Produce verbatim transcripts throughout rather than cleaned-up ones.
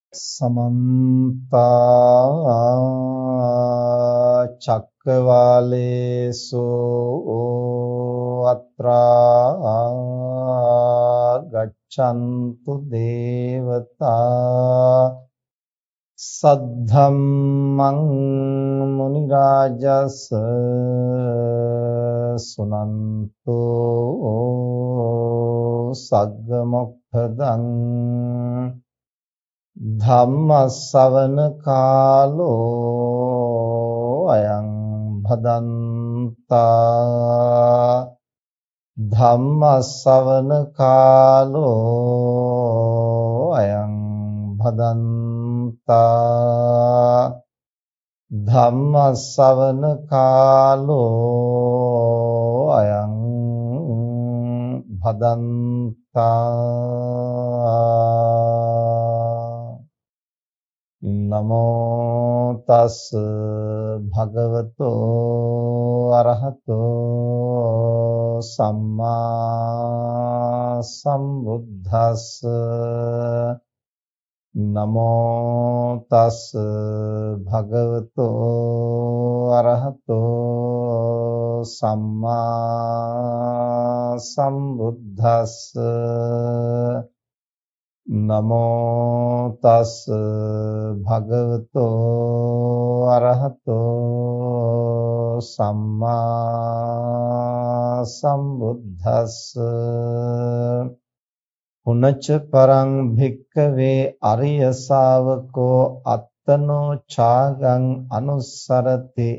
समन्ता चक्रवालेषु अत्रा गच्छन्तु देवता सद्धम्मं मुनिराजस् सुनन्तु सग्गमोक्खदं ධම්ම ශ්‍රවණ කාලෝ අයං භදන්තා ධම්ම ශ්‍රවණ කාලෝ අයං භදන්තා ධම්ම ශ්‍රවණ කාලෝ අයං භදන්තා නමෝ තස් භගවතෝ අරහතෝ සම්මා සම්බුද්දස්ස නමෝ තස් භගවතෝ අරහතෝ සම්මා සම්බුද්දස්ස නමෝ තස් භගවතෝ අරහතෝ සම්මා සම්බුද්දස්ස පුනච්ච පරං භික්ඛවේ අරිය ශාවකෝ අත්තනෝ ඡාගං අනුස්සරති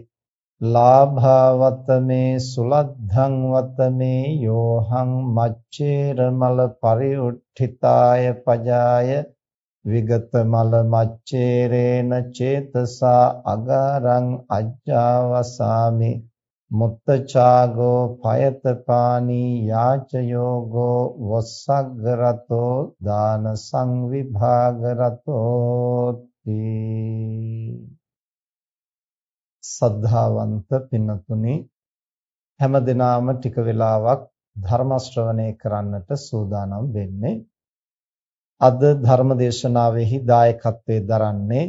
ලාභවතමේ සුලද්ධං වතමේ යෝහං මච්චේර මල පරිඋත්ථිතාය පජාය විගත මල මච්චේරේන චේතසා අගාරං අජ්ජාවසාමි මුත්තචාගෝ පයතපානී යාච යෝගෝ වස්සග්ගරතෝ දාන සංවිභාගරතෝ තී සද්ධාවන්ත පින්නතුනි හැම දිනාම ටික වෙලාවක් ධර්ම ශ්‍රවණය කරන්නට සූදානම් වෙන්නේ අද ධර්ම දේශනාවෙහි දායකත්වයේ දරන්නේ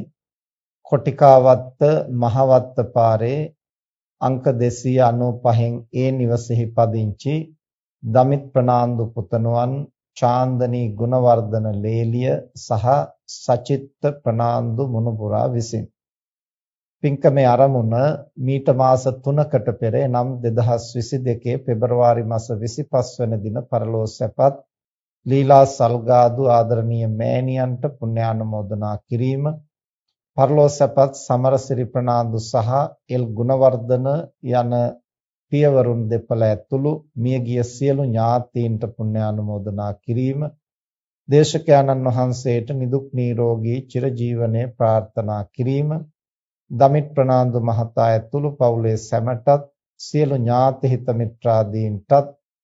කොටිකාවත්ත මහවත්ත පාරේ අංක දෙසිය අනූපහෙන් ඒ නිවසේහි පදිංචි දමිත් ප්‍රනාන්දු පුතණුවන් චාන්දනී ගුණවර්ධන ලේලිය සහ සචිත්ත ප්‍රනාන්දු මුණුපුරා විසින් පින්කමේ ආරමුණ මීට මාස තුනකට පෙර නම් දෙදහස් විසි දෙකේ පෙබරවාරි මාස විසිපස් වෙනි දින පරලෝ සැපත් ලීලා සල්ගාදු ආදරණීය මෑණියන්ට පුණ්‍යානුමෝදනා කිරීම පරලෝ සැපත් සමරසිරි ප්‍රනාන්දු සහ එල් ගුණවර්ධන යන පියවරුන් දෙපළ ඇතුළු මියගිය සියලු ඥාතීන්ට පුණ්‍යානුමෝදනා කිරීම දේශකයන්න් වහන්සේට නිදුක් නිරෝගී චිරජීවනයේ ප්‍රාර්ථනා කිරීම දමිත් ප්‍රනාන්දු මහතා ඇතුළු පවුලේ සැමටත් සියලු ඥාති හිත මිත්‍රාදීන්ටත්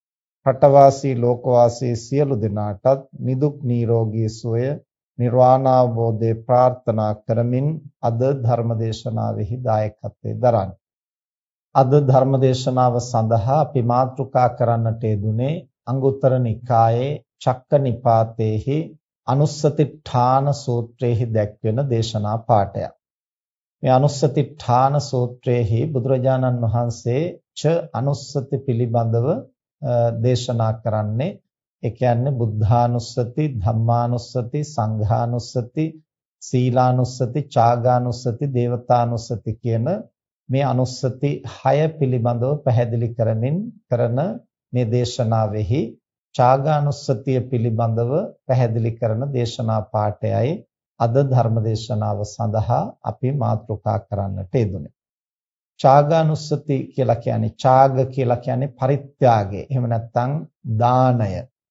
රටවාසී ලෝකවාසී සියලු දෙනාටත් නිදුක් නිරෝගී සුවය නිර්වාණ අවබෝධය ප්‍රාර්ථනා කරමින් අද ධර්මදේශනාවෙහි දායකත්වයේ දරන්නේ. අද ධර්මදේශනාව සඳහා අපි මාතෘකා කරන්නට යෙදුනේ අංගුත්තර නිකායේ චක්ක නිපාතේහි අනුස්සතිඨාන සූත්‍රයේහි දැක්වෙන දේශනා පාඩයක්. මේ අනුස්සතිඨාන සූත්‍රයේහි බුදුරජාණන් වහන්සේ ච අනුස්සති පිළිබඳව දේශනා කරන්නේ ඒ කියන්නේ බුද්ධානුස්සති, ධම්මානුස්සති, සංඝානුස්සති, සීලානුස්සති, චාගානුස්සති, දේවතානුස්සති කියන මේ අනුස්සති හය පිළිබඳව පැහැදිලි කරමින් කරන මේ දේශනාවෙහි චාගානුස්සතිය පිළිබඳව පැහැදිලි කරන දේශනා පාඩයයි අද ධර්ම දේශනාව සඳහා අපි මාතෘකා කරන්නට යෙදුනේ. චාගානුස්සති කියලා කියන්නේ චාග කියලා කියන්නේ පරිත්‍යාගය. එහෙම නැත්නම් දානය.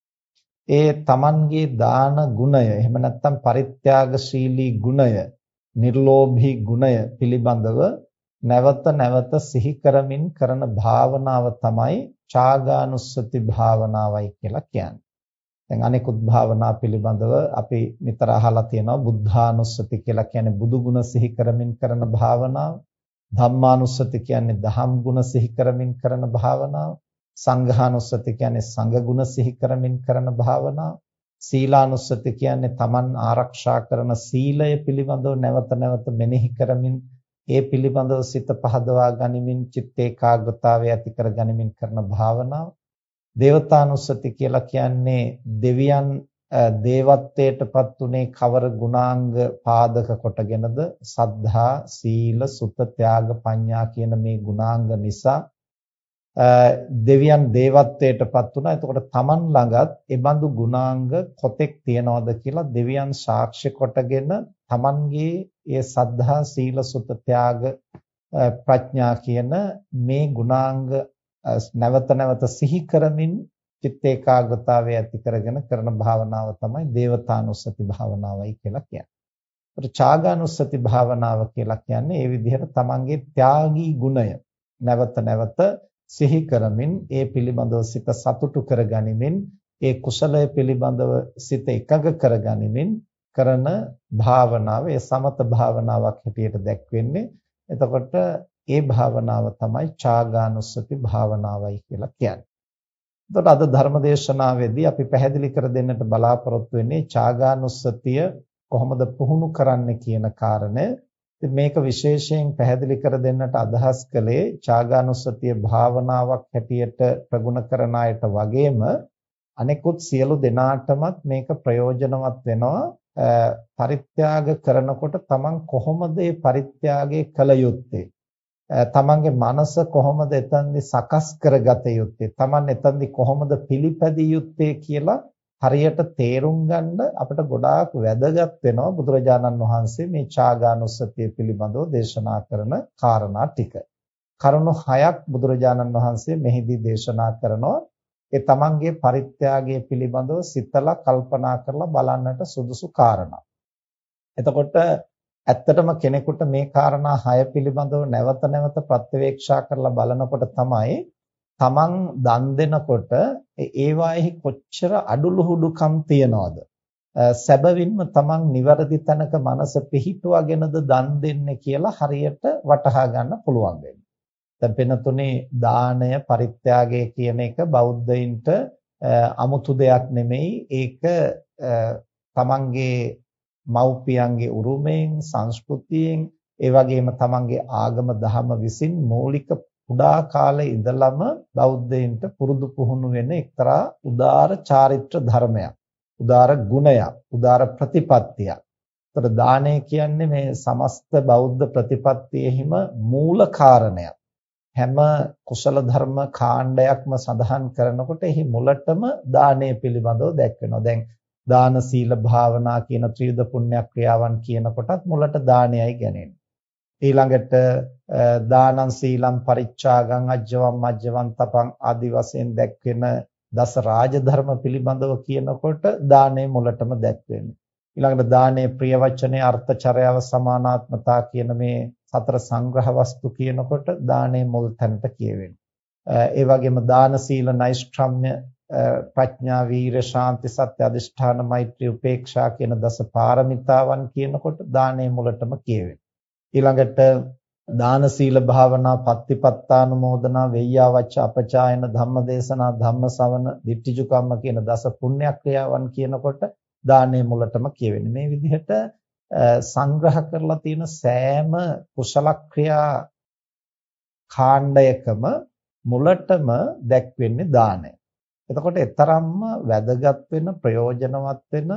ඒ තමන්ගේ දාන ගුණය, එහෙම නැත්නම් පරිත්‍යාගශීලී ගුණය, නිර්ලෝභී ගුණය පිළිබඳව නැවත නැවත සිහි කරමින් කරන භාවනාව තමයි චාගානුස්සති භාවනාවයි කියලා කියන්නේ. දැන් අනෙකුත් භාවනා පිළිබඳව අපි නිතර අහලා තියෙනවා බුද්ධානුස්සති කියලා කියන්නේ බුදු ගුණ සිහි කරමින් කරන භාවනාව. ධම්මානුස්සති කියන්නේ දහම් ගුණ සිහි කරමින් කරන භාවනාව. සංඝානුස්සති කියන්නේ සංඝ ගුණ සිහි කරමින් කරන භාවනාව. සීලානුස්සති කියන්නේ Taman ආරක්ෂා කරන සීලය පිළිබඳව නැවත නැවත මෙනෙහි කරමින් ඒ පිළිබඳව සිත පහදවා ගනිමින් චිත්ත ඒකාග්‍රතාවය ඇති කර ගනිමින් කරන භාවනාව. දේවතානුස්සති කියලා කියන්නේ දෙවියන් දේවත්වයටපත් උනේ කවර ගුණාංග පාදක කොටගෙනද? සද්ධා, සීල, සුත, ත්‍යාග, පඤ්ඤා කියන මේ ගුණාංග නිසා දෙවියන් දේවත්වයටපත් වුණා. එතකොට Taman ළඟත් ඒ බඳු ගුණාංග කොතෙක් තියනවද කියලා දෙවියන් සාක්ෂි කොටගෙන Tamanගේ ඒ සද්ධා, සීල, සුත, ත්‍යාග, ප්‍රඥා කියන මේ ගුණාංග නැවත නැවත සිහි කරමින් චිත්ත ඒකාග්‍රතාවය ඇති කරගෙන කරන භාවනාව තමයි දේවතානුස්සති භාවනාවයි කියලා කියන්නේ. ඒත් ඡාගානුස්සති භාවනාව කියලා කියන්නේ ඒ විදිහට Tamanගේ ත්‍යාගී ගුණය නැවත නැවත සිහි කරමින් ඒ පිළිබඳව සිත සතුටු කරගනිමින් ඒ කුසලය පිළිබඳව සිත එකඟ කරගනිමින් කරන භාවනාව ඒ සමත භාවනාවක් හැටියට දැක්වෙන්නේ. එතකොට ඒ භාවනාව තමයි ඡාගානුස්සති භාවනාවයි කියලා කියන්නේ. එතකොට අද ධර්මදේශනාවේදී අපි පැහැදිලි කර දෙන්නට බලාපොරොත්තු වෙන්නේ ඡාගානුස්සතිය කොහොමද පුහුණු කරන්න කියන කාරණය. ඉතින් මේක විශේෂයෙන් පැහැදිලි කර දෙන්නට අදහස් කළේ ඡාගානුස්සතිය භාවනාවක් හැටියට ප්‍රගුණ කරන අයට වගේම අනෙකුත් සියලු දෙනාටමත් මේක ප්‍රයෝජනවත් වෙනවා. පරිත්‍යාග කරනකොට තමන් කොහොමද මේ පරිත්‍යාගය කළ යුත්තේ? තමන්ගේ මනස කොහොමද එතනදි සකස් කරගත යුත්තේ? තමන් එතනදි කොහොමද පිළිපැදිය යුත්තේ කියලා හරියට තේරුම් ගන්න අපිට ගොඩාක් වැදගත් වෙනවා බුදුරජාණන් වහන්සේ මේ ඡාගානුස්සතිය පිළිබඳව දේශනා කරන කාරණා ටික. කරුණු හයක් බුදුරජාණන් වහන්සේ මෙහිදී දේශනා කරනවා. ඒ තමන්ගේ පරිත්‍යාගය පිළිබඳව සිතලා කල්පනා කරලා බලන්නට සුදුසු කාරණා. එතකොට ඇත්තටම කෙනෙකුට මේ කාරණා හය පිළිබඳව නැවත නැවත ප්‍රත්‍යවේක්ෂා කරලා බලනකොට තමයි තමන් දන් දෙනකොට ඒවාෙහි කොච්චර අඩුලුහුඩුකම් තියනවද? සැබවින්ම තමන් නිවැරදි තැනක මනස පිහිටුවගෙනද දන් දෙන්නේ කියලා හරියට වටහා ගන්න පුළුවන් වෙන්නේ. දැන් වෙනතුනේ දානය පරිත්‍යාගය කියන එක බෞද්ධයින්ට අමුතු දෙයක් නෙමෙයි. ඒක තමන්ගේ මව්පියන්ගේ උරුමයෙන් සංස්කෘතියෙන් ඒ වගේම තමන්ගේ ආගම දහම විසින් මූලික කුඩා කාලේ ඉඳලම බෞද්ධයින්ට පුරුදු පුහුණු වෙන එක්තරා උදාර චාරිත්‍ර ධර්මයක්, උදාර ගුණයක්, උදාර ප්‍රතිපත්තියක්. ඒතර දානය කියන්නේ මේ සමස්ත බෞද්ධ ප්‍රතිපත්තියෙහිම මූල කාරණයක්. හැම කුසල ධර්ම කාණ්ඩයක්ම සඳහන් කරනකොට එහි මුලටම දානය පිළිබඳව දැක්වෙනවා. දැන් දාන සීල භාවනා කියන ත්‍රිවිධ පුණ්‍ය ක්‍රියාවන් කියනකොටත් මුලට දානයයි ගන්නේ. ඊළඟට දානං සීලං පරිච්ඡාගං අජ්ජවම් මජ්ජවම් තපං ආදි වශයෙන් දැක්වෙන දස රාජධර්ම පිළිබඳව කියනකොට දානයේ මුලටම දැක්වෙන්නේ. ඊළඟට දානයේ ප්‍රිය වචනේ අර්ථචරයව සමානාත්මතා කියන මේ සතර සංග්‍රහ වස්තු කියනකොට දානයේ මුල් තැනට කියවෙන්නේ. ඒ වගේම දාන සීල නෛෂ්ක්‍රම්‍ය ප්‍රඥා වීර ශාන්ති සත්‍ය අධිෂ්ඨාන මෛත්‍රී උපේක්ෂා කියන දස පාරමිතාවන් කියනකොට දානයේ මුලටම කියවෙන්නේ. ඊළඟට දාන සීල භාවනා පත්තිපත්තානුමෝදනා වෙය්‍යා වච්ච අපචායන ධම්මදේශනා ධම්මසවන දිට්ඨිජුකම්ම කියන දස පුණ්‍ය ක්‍රියාවන් කියනකොට දානයේ මුලටම කියවෙන්නේ. මේ විදිහට සංග්‍රහ කරලා තියෙන සෑම කුසල ක්‍රියා කාණ්ඩයකම මුලටම දැක්වෙන්නේ දානය. එතකොට ඊතරම්ම වැදගත් වෙන ප්‍රයෝජනවත් වෙන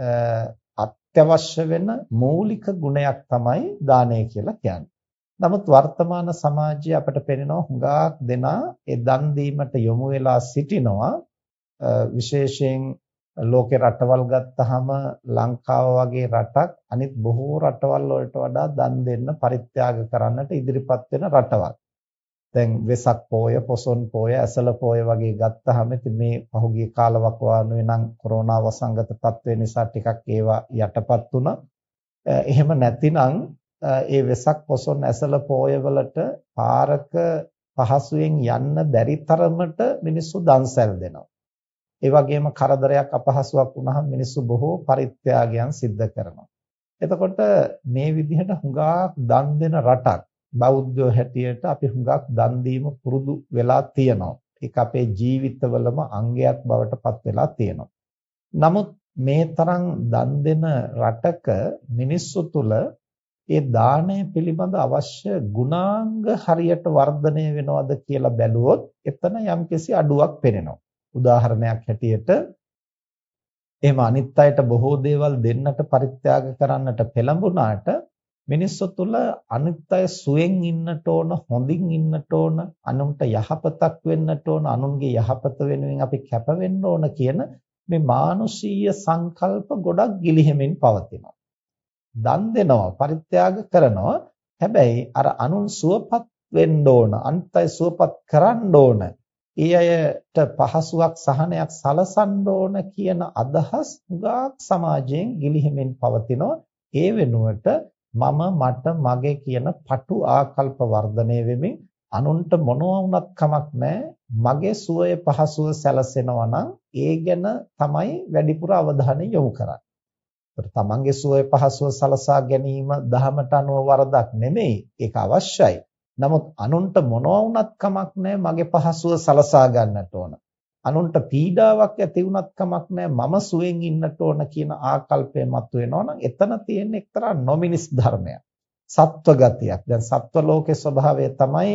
අත්‍යවශ්‍ය වෙන මූලික ගුණයක් තමයි දානය කියලා කියන්නේ. නමුත් වර්තමාන සමාජයේ අපට පෙනෙනවා හුඟක් දෙනා ඒ දන් දීමට යොමු වෙලා සිටිනවා. විශේෂයෙන් ලෝකේ රටවල් ගත්තාම ලංකාව වගේ රටක් අනිත් බොහෝ රටවල් වලට වඩා දන් දෙන්න පරිත්‍යාග කරන්නට ඉදිරිපත් වෙන රටවල්. දැන් වෙසක් පෝය, පොසොන් පෝය, ඇසළ පෝය වගේ ගත්තාම ඉතින් මේ පහුගිය කාලවකවානුවේ නම් කොරෝනා වසංගත තත්ත්වය නිසා ටිකක් ඒවා යටපත් වුණා. එහෙම නැතිනම් ඒ වෙසක් පොසොන් ඇසළ පෝය වලට පාරක පහසුවෙන් යන්න බැරි තරමට මිනිස්සු දන්සැල් දෙනවා. ඒ වගේම කරදරයක් අපහසුයක් වුණාම මිනිස්සු බොහෝ පරිත්‍යාගයන් සිද්ධ කරනවා. එතකොට මේ විදිහට හුඟක් දන් දෙන රටක් බෞද්ධයෝ හැටියට අපි හුඟක් දන් දීම පුරුදු වෙලා තියෙනවා. ඒක අපේ ජීවිතවලම අංගයක් බවට පත් වෙලා තියෙනවා. නමුත් මේ තරම් දන් දෙන රටක මිනිස්සු තුල ඒ දාණය පිළිබඳ අවශ්‍ය ගුණාංග හරියට වර්ධනය වෙනවද කියලා බැලුවොත් එතන යම්කිසි අඩුවක් පෙනෙනවා. උදාහරණයක් හැටියට එහෙම අනිත් අයට බොහෝ දේවල් දෙන්නට පරිත්‍යාග කරන්නට පෙළඹුණාට මිනිස්සු තුළ අනිත් අය සුවෙන් ඉන්නට ඕන, හොඳින් ඉන්නට ඕන, අනුන්ට යහපතක් වෙන්නට ඕන, අනුන්ගේ යහපත වෙනුවෙන් අපි කැප වෙන්න ඕන කියන මේ මානුෂීය සංකල්ප ගොඩක් ගිලිහෙමින් පවතිනවා. දන් දෙනවා, පරිත්‍යාග කරනවා. හැබැයි අර අනුන් සුවපත් වෙන්න ඕන, අනිත් අය සුවපත් කරන්න ඕන, ඒ අයට පහසුවක් සහනයක් සලසන්න ඕන කියන අදහස් ගාක් සමාජයෙන් ගිලිහෙමින් පවතිනවා. ඒ වෙනුවට මම මට මගේ කියන පටු ආකල්ප වර්ධනය වෙමින් අනුන්ට මොනවා වුණත් කමක් නැහැ, මගේ සුවය පහසුව සැලසෙනවා නම් ඒ ගැන තමයි වැඩිපුර අවධානය යොමු කරන්නේ. ඒත් තමන්ගේ සුවය පහසුව සලසා ගැනීම දහමට අනුව වරදක් නෙමෙයි, ඒක අවශ්‍යයි. නමුත් අනුන්ට මොනවා වුණත් කමක් නැහැ, මගේ පහසුව සලසා ගන්නට ඕන. අනුන්ට පීඩාවක් ඇති වුණත් කමක් නැහැ, මම සුවෙන් ඉන්නට ඕන කියන ආකල්පය මතුවෙනවා නම් එතන තියෙන එක්තරා නොමිනිස් ධර්මයක්, සත්ව ගතියක්. දැන් සත්ව ලෝකේ ස්වභාවය තමයි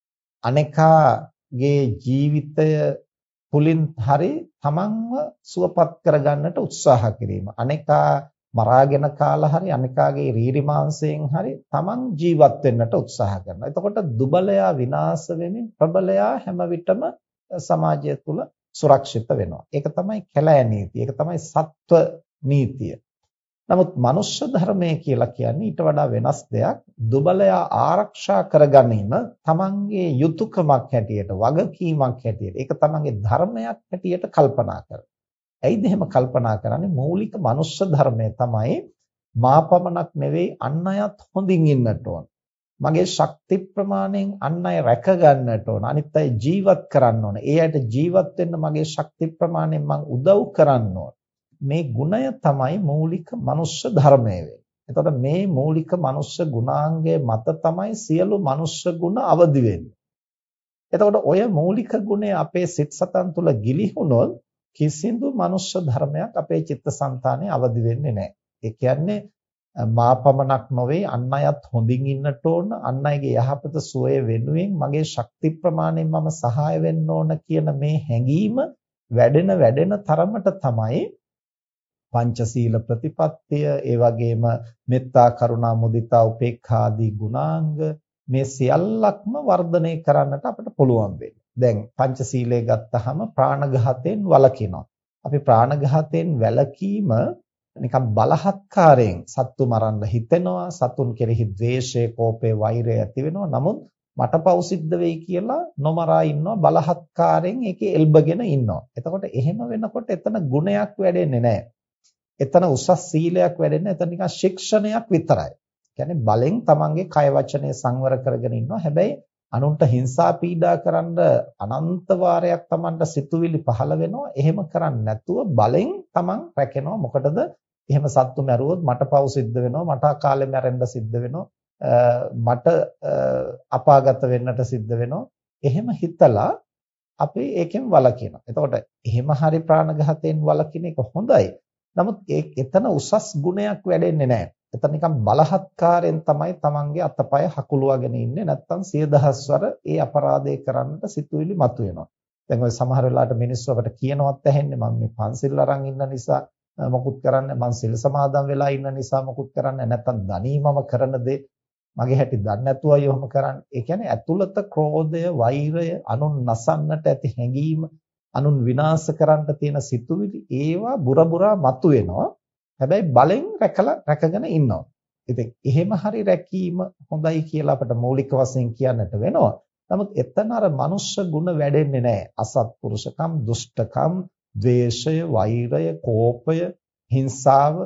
අනේකාගේ ජීවිතය පුලින් හරි තමන්ව සුවපත් කරගන්නට උත්සාහ කිරීම. අනේකා මරාගෙන කාලා හරි අනිකාගේ රීරි මාංශයෙන් හරි තමන් ජීවත් වෙන්නට උත්සාහ කරනවා. එතකොට දුබලයා විනාශ වෙමින් ප්‍රබලයා හැම විටම සමාජය තුල සුරක්ෂිත වෙනවා. ඒක තමයි කැලෑ නීතිය. ඒක තමයි සත්ව නීතිය. නමුත් මනුෂ්‍ය ධර්මය කියලා කියන්නේ ඊට වඩා වෙනස් දෙයක්. දුබලයා ආරක්ෂා කරගැනීම තමන්ගේ යුතුයකමක් හැටියට, වගකීමක් හැටියට, ඒක තමන්ගේ ධර්මයක් හැටියට කල්පනා කරනවා. ඇයිද එහෙම කල්පනා කරන්නේ? මූලික මනුෂ්‍ය ධර්මය තමයි මා පමණක් නෙවෙයි අන් අයත් හොඳින් ඉන්නට ඕන. මගේ ශක්ති ප්‍රමාණයෙන් අන් අය රැක ගන්නට ඕන. අනිත් අය ජීවත් කරන්න ඕන. ඒ අයට ජීවත් වෙන්න මගේ ශක්ති ප්‍රමාණයෙන් මම උදව් කරන්න ඕන. මේ ගුණය තමයි මූලික මනුෂ්‍ය ධර්මය වෙන්නේ. එතකොට මේ මූලික මනුෂ්‍ය ගුණාංගයේ මත තමයි සියලු මනුෂ්‍ය ගුණ අවදි වෙන්නේ. එතකොට ඔය මූලික ගුණය අපේ සිත් සතන් තුළ ගිලිහුණොත් කිසිදු මනුෂ්‍ය ධර්මයක් අපේ චිත්තසංතානයේ අවදි වෙන්නේ නැහැ. ඒ කියන්නේ මා පමණක් නොවේ අන් අයත් හොඳින් ඉන්නට ඕන, අන් අයගේ යහපත සුවය වෙනුවෙන් මගේ ශක්ති ප්‍රමාණයෙන් මම සහාය වෙන්න ඕන කියන මේ හැඟීම වැඩෙන වැඩෙන තරමට තමයි පංචශීල ප්‍රතිපත්තිය, ඒ වගේම මෙත්තා, කරුණා, මුදිතා, උපේක්ඛා ආදී ගුණාංග මේ සියල්ලක්ම වර්ධනය කරන්නට අපිට පුළුවන් වෙන්නේ. දැන් පංචශීලයේ ගත්තාම ප්‍රාණඝාතයෙන් වළකිනවා. අපි ප්‍රාණඝාතයෙන් වැළකීම නිකන් බලහත්කාරයෙන් සත්තු මරන්න හිතෙනවා, සතුන් කෙරෙහි ද්වේෂය, කෝපය, වෛරය ඇති වෙනවා. නමුත් මට පව් සිද්ධ වෙයි කියලා නොමරා ඉන්නවා, බලහත්කාරයෙන් ඒකේ එල්බගෙන ඉන්නවා. එතකොට එහෙම වෙනකොට එතන ගුණයක් වැඩෙන්නේ නැහැ. එතන උසස් සීලයක් වැඩෙන්නේ, එතන නිකන් ශික්ෂණයක් විතරයි. කියන්නේ බලෙන් තමන්ගේ කය වචනය සංවර කරගෙන ඉන්නවා. හැබැයි අනුන්ට හිංසා පීඩා කරන්න අනන්ත වාරයක් තමන්ට සිතුවිලි පහළ වෙනවා. එහෙම කරන්නේ නැතුව බලෙන් තමන් රැකෙනවා. මොකටද? එහෙම සත්තු මැරුවොත් මට පව් සිද්ධ වෙනවා, මට අකාලේ මැරෙන්න සිද්ධ වෙනවා, මට අපාගත වෙන්නට සිද්ධ වෙනවා. එහෙම හිතලා අපි ඒකෙන් වළකිනවා. එතකොට එහෙම හරි ප්‍රාණඝාතයෙන් වළකින එක හොඳයි. නමුත් ඒ එතන උසස් ගුණයක් වැඩෙන්නේ නැහැ. එතන නිකන් බලහත්කාරයෙන් තමයි තමන්ගේ අතපය හකුලුවගෙන ඉන්නේ. නැත්තම් සිය දහස්වර ඒ අපරාධය කරන්නට සිතුවිලි මතුවෙනවා. දැන් ඔය සමහර වෙලාවට මිනිස්සු අපට කියනවත් ඇහෙන්නේ මම මේ පන්සිල් අරන් ඉන්න නිසා මොකුත් කරන්නේ, මං සිල් සමාදන් වෙලා ඉන්න නිසා මොකුත් කරන්නේ නැත්තම් දනීමම කරන දේ මගේ හැටි දන්නේ නැතුවයි ඔහොම කරන්නේ. ඒ කියන්නේ ඇතුළත ක්‍රෝධය, වෛරය, අනුන් නසන්නට ඇති හැඟීම, අනුන් විනාශ කරන්න තියෙන සිතුවිලි ඒවා බුරබුරා මතුවෙනවා. හැබැයි බලෙන් රැකලා රැකගෙන ඉන්නවා. ඉතින් එහෙම හරි රැකීම හොඳයි කියලා අපිට මූලික වශයෙන් කියන්නට වෙනවා. නමුත් එතන අර මනුෂ්‍ය ගුණ වැඩෙන්නේ නැහැ. අසත්පුරුෂකම්, දුෂ්ටකම්, ද්වේෂය, වෛරය, කෝපය, හිංසාව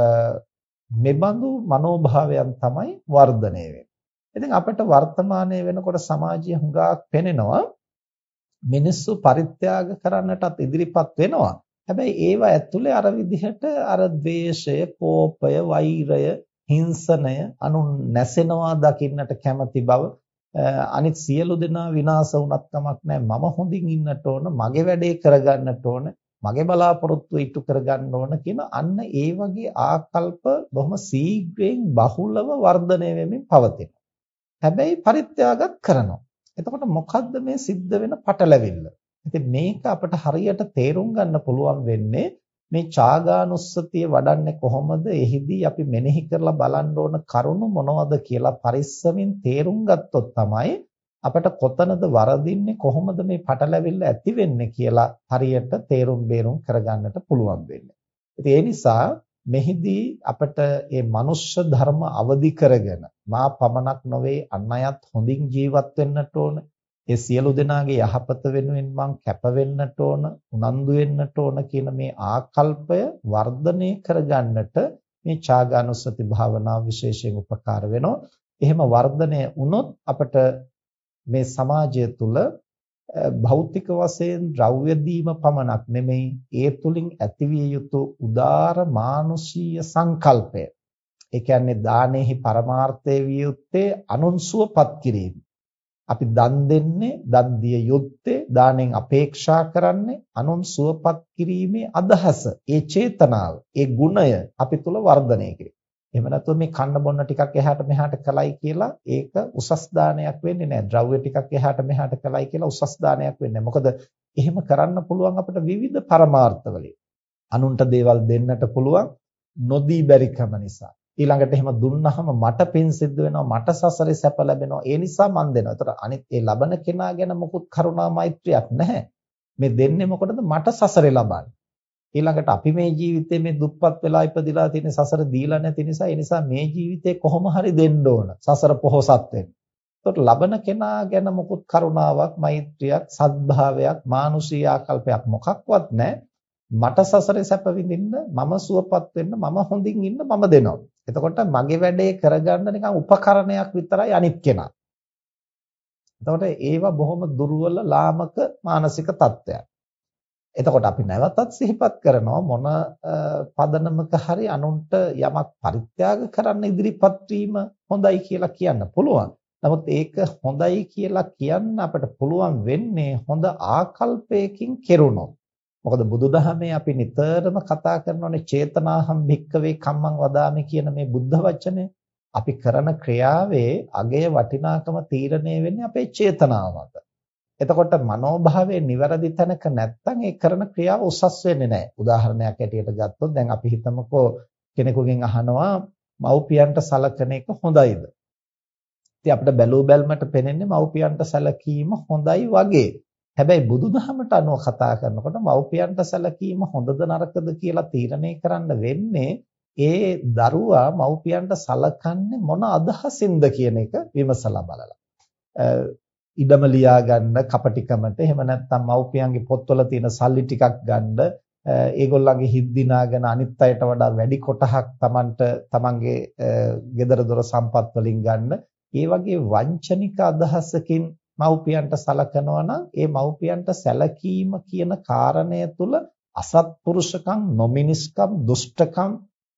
මෙබඳු මනෝභාවයන් තමයි වර්ධනය වෙන්නේ. ඉතින් අපිට වර්තමානයේ වෙනකොට සමාජය හුඟක් පෙනෙනවා මිනිස්සු පරිත්‍යාග කරන්නටත් ඉදිරිපත් වෙනවා. හැබැයි ඒව ඇතුලේ අර විදිහට අර ද්වේෂය, කෝපය, වෛරය, හිංසනය, අනුන් නැසෙනවා දකින්නට කැමති බව, අනිත් සියලු දෙනා විනාශ වුණත් කමක් නැහැ, මම හොඳින් ඉන්නට ඕන, මගේ වැඩේ කරගන්නට ඕන, මගේ බලාපොරොත්තු ඉටු කරගන්න ඕන කියන අන්න ඒ වගේ ආකල්ප බොහොම ශීඝ්‍රයෙන් බහුලව වර්ධනය වෙමින් පවතිනවා. හැබැයි පරිත්‍යාගත් කරනවා. එතකොට මොකද්ද මේ සිද්ධ වෙන පටලැවිල්ල? ඉතින් මේක අපිට හරියට තේරුම් ගන්න පුළුවන් වෙන්නේ මේ චාගානුස්සතිය වඩන්නේ කොහොමද? එහිදී අපි මෙනෙහි කරලා බලන්න ඕන කරුණු මොනවද කියලා පරිස්සමින් තේරුම් ගත්තොත් තමයි අපිට කොතනද වරදින්නේ, කොහොමද මේ පටලැවිල්ල ඇති වෙන්නේ කියලා හරියට තේරුම් බේරුම් කරගන්නට පුළුවන් වෙන්නේ. ඉතින් ඒ නිසා මෙහිදී අපිට මේ මනුෂ්‍ය ධර්ම අවදි කරගෙන මා පමණක් නොවේ අන් අයත් හොඳින් ජීවත් වෙන්නට ඕන. ඒ සියලු දෙනාගේ යහපත වෙනුවෙන් මං කැප වෙන්නට ඕන, උනන්දු වෙන්නට ඕන කියන මේ ආකල්පය වර්ධනය කරගන්නට මේ චාගානුස්සති භාවනාව විශේෂයෙන් උපකාර වෙනවා. එහෙම වර්ධනය වුණොත් අපිට මේ සමාජය තුළ භෞතික වශයෙන් ද්‍රව්‍ය දීම පමණක් නෙමෙයි ඒ තුලින් ඇතිවිය යුතු උදාර මානුෂීය සංකල්පය. ඒ කියන්නේ දානෙහි පරමාර්ථය විය යුත්තේ අනුන්සුවපත් කිරීම. අපි දන් දෙන්නේ, දන් දිය යුත්තේ, දානෙන් අපේක්ෂා කරන්නේ අනුන් සුවපත් කිරීමේ අදහස, ඒ චේතනාව, ඒ ගුණය අපි තුල වර්ධනය කිරීම. එහෙම නැත්නම් මේ කන්න බොන්න ටිකක් එහාට මෙහාට කළයි කියලා ඒක උසස් දානයක් වෙන්නේ නැහැ. ද්‍රව්‍ය ටිකක් එහාට මෙහාට කළයි කියලා උසස් දානයක් වෙන්නේ නැහැ. මොකද එහෙම කරන්න පුළුවන් අපිට විවිධ පරමාර්ථවලින්. අනුන්ට දේවල් දෙන්නට පුළුවන් නොදී බැරිකම නිසා. ඊළඟට එහෙම දුන්නහම මට පින් සිද්ධ වෙනවා, මට සසරේ සැප ලැබෙනවා, ඒ නිසා මන් දෙනවා. ඒතර අනිත් ඒ ලබන කෙනා ගැන මොකුත් කරුණා මෛත්‍රියක් නැහැ. මේ දෙන්නේ මොකටද? මට සසරේ ලබන්න. ඊළඟට අපි මේ ජීවිතේ මේ දුප්පත් වෙලා ඉපදිලා තියෙන සසර දීලා නැති නිසා ඒ නිසා මේ ජීවිතේ කොහොම හරි දෙන්න ඕන සසර පොහොසත් වෙන්න. ඒතකොට ලබන කෙනා ගැන මොකුත් කරුණාවක්, මෛත්‍රියක්, සද්භාවයක්, මානුෂීය ආකල්පයක් මොකක්වත් නැහැ. මට සසරේ සැප විඳින්න, මම සුවපත් වෙන්න, මම හොඳින් ඉන්න මම දෙනවා. එතකොට මගේ වැඩේ කරගන්න නිකන් උපකරණයක් විතරයි අනිත් කෙනා. එතකොට ඒවා බොහොම දුර්වල ලාමක මානසික තත්ත්වයක්. එතකොට අපි නැවතත් සිහිපත් කරනවා මොන පදනමක හරි අනුන්ට යමක් පරිත්‍යාග කරන්න ඉදිරිපත් වීම හොඳයි කියලා කියන්න පුළුවන්. නමුත් ඒක හොඳයි කියලා කියන්න අපිට පුළුවන් වෙන්නේ හොඳ ආකල්පයකින් කෙරුණොත්. මොකද බුදුදහමේ අපි නිතරම කතා කරනෝනේ චේතනාහම් භික්කවේ කම්මං වදාමි කියන මේ බුද්ධ වචනේ. අපි කරන ක්‍රියාවේ අගය වටිනාකම තීරණය වෙන්නේ අපේ චේතනාව මත. එතකොට මනෝභාවයේ නිවැරදි තැනක නැත්නම් ඒ කරන ක්‍රියාව උසස් වෙන්නේ නැහැ. උදාහරණයක් ඇටියට ගත්තොත් දැන් අපි හිතමුකෝ කෙනෙකුගෙන් අහනවා මව්පියන්ට සලකන එක හොඳයිද? ඉතින් අපිට බැලූ බැල්මට පේන්නේ මව්පියන්ට සැලකීම හොඳයි වගේ. හැබැයි බුදුදහමට අනුව කතා කරනකොට මව්පියන්ට සැලකීම හොඳද නරකද කියලා තීරණය කරන්න වෙන්නේ ඒ දරුවා මව්පියන්ට සලකන්නේ මොන අදහසින්ද කියන එක විමසලා බලලා. ඉඩම ලියා ගන්න කපටිකමට, එහෙම නැත්නම් මව්පියන්ගේ පොත්වල තියෙන සල්ලි ටිකක් ගන්න, ඒගොල්ලන්ගේ හිත් දිනාගෙන අනිත් අයට වඩා වැඩි කොටහක් Tamanට Tamanගේ ගෙදර දොර සම්පත් වලින් ගන්න, ඒ වගේ වංචනික අදහසකින් මව්පියන්ට සලකනවා නම් ඒ මව්පියන්ට සැලකීම කියන කාරණය තුල අසත්පුරුෂකම්, නොමිනිස්කම්, දුෂ්ටකම්,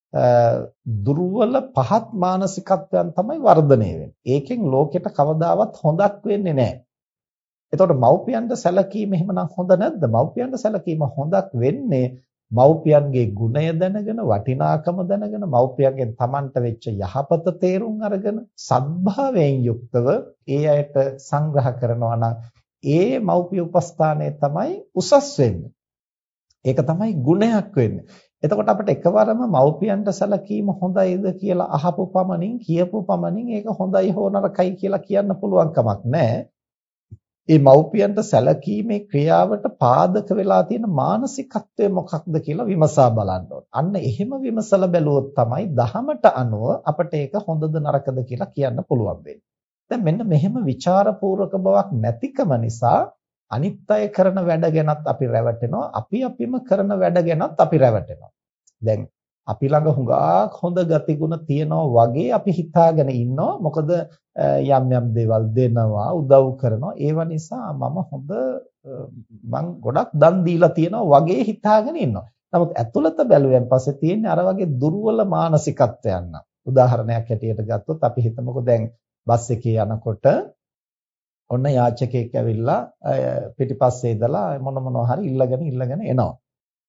දුර්වල පහත් මානසිකත්වයන් තමයි වර්ධනය වෙන්නේ. ඒකෙන් ලෝකෙට කවදාවත් හොඳක් වෙන්නේ නැහැ. එතකොට මව්පියන්ට සැලකීම එහෙමනම් හොඳ නැද්ද? මව්පියන්ට සැලකීම හොඳක් වෙන්නේ මව්පියන්ගේ ගුණය දැනගෙන, වටිනාකම දැනගෙන, මව්පියන්ගෙන් Tamanට වෙච්ච යහපත තේරුම් අරගෙන, සද්භාවයෙන් යුක්තව ඒ අයට සංග්‍රහ කරනවා නම් ඒ මව්පිය උපස්ථානය තමයි උසස් වෙන්නේ. ඒක තමයි ගුණයක් වෙන්නේ. එතකොට අපිට එකවරම මව්පියන්ට සැලකීම හොඳයිද කියලා අහපු පමණින්, කියපු පමණින් ඒක හොඳයි හෝ නරකයි කියලා කියන්න පුළුවන් කමක් නැහැ. මේ මව්පියන්ට සැලකීමේ ක්‍රියාවට පාදක වෙලා තියෙන මානසිකත්වය මොකක්ද කියලා විමසා බලන්න ඕන. අන්න එහෙම විමසලා බැලුවොත් තමයි දහමට අනුව අපිට ඒක හොඳද නරකද කියලා කියන්න පුළුවන් වෙන්නේ. දැන් මෙන්න මෙහෙම ਵਿਚාරපූර්වක බවක් නැතිකම නිසා අනිත් අය කරන වැඩ ගැනත් අපි රැවටෙනවා, අපි අපිම කරන වැඩ ගැනත් අපි රැවටෙනවා. දැන් අපි ළඟ හුඟක් හොඳ ගතිගුණ තියනවා වගේ අපි හිතාගෙන ඉන්නවා. මොකද යම් යම් දේවල් දෙනවා, උදව් කරනවා. ඒව නිසා මම හොඳ මං ගොඩක් දන් දීලා තියනවා වගේ හිතාගෙන ඉන්නවා. නමුත් ඇතුළත බැලුවෙන් පස්සේ තියෙන්නේ අර වගේ දුර්වල මානසිකත්වයන්. උදාහරණයක් හැටියට ගත්තොත් අපි හිතමුකෝ දැන් බස් එකේ යනකොට ඔන්න යාචකයෙක් ඇවිල්ලා පිටිපස්සේ ඉඳලා මොන මොනවා හරි ඉල්ලගෙන ඉල්ලගෙන එනවා.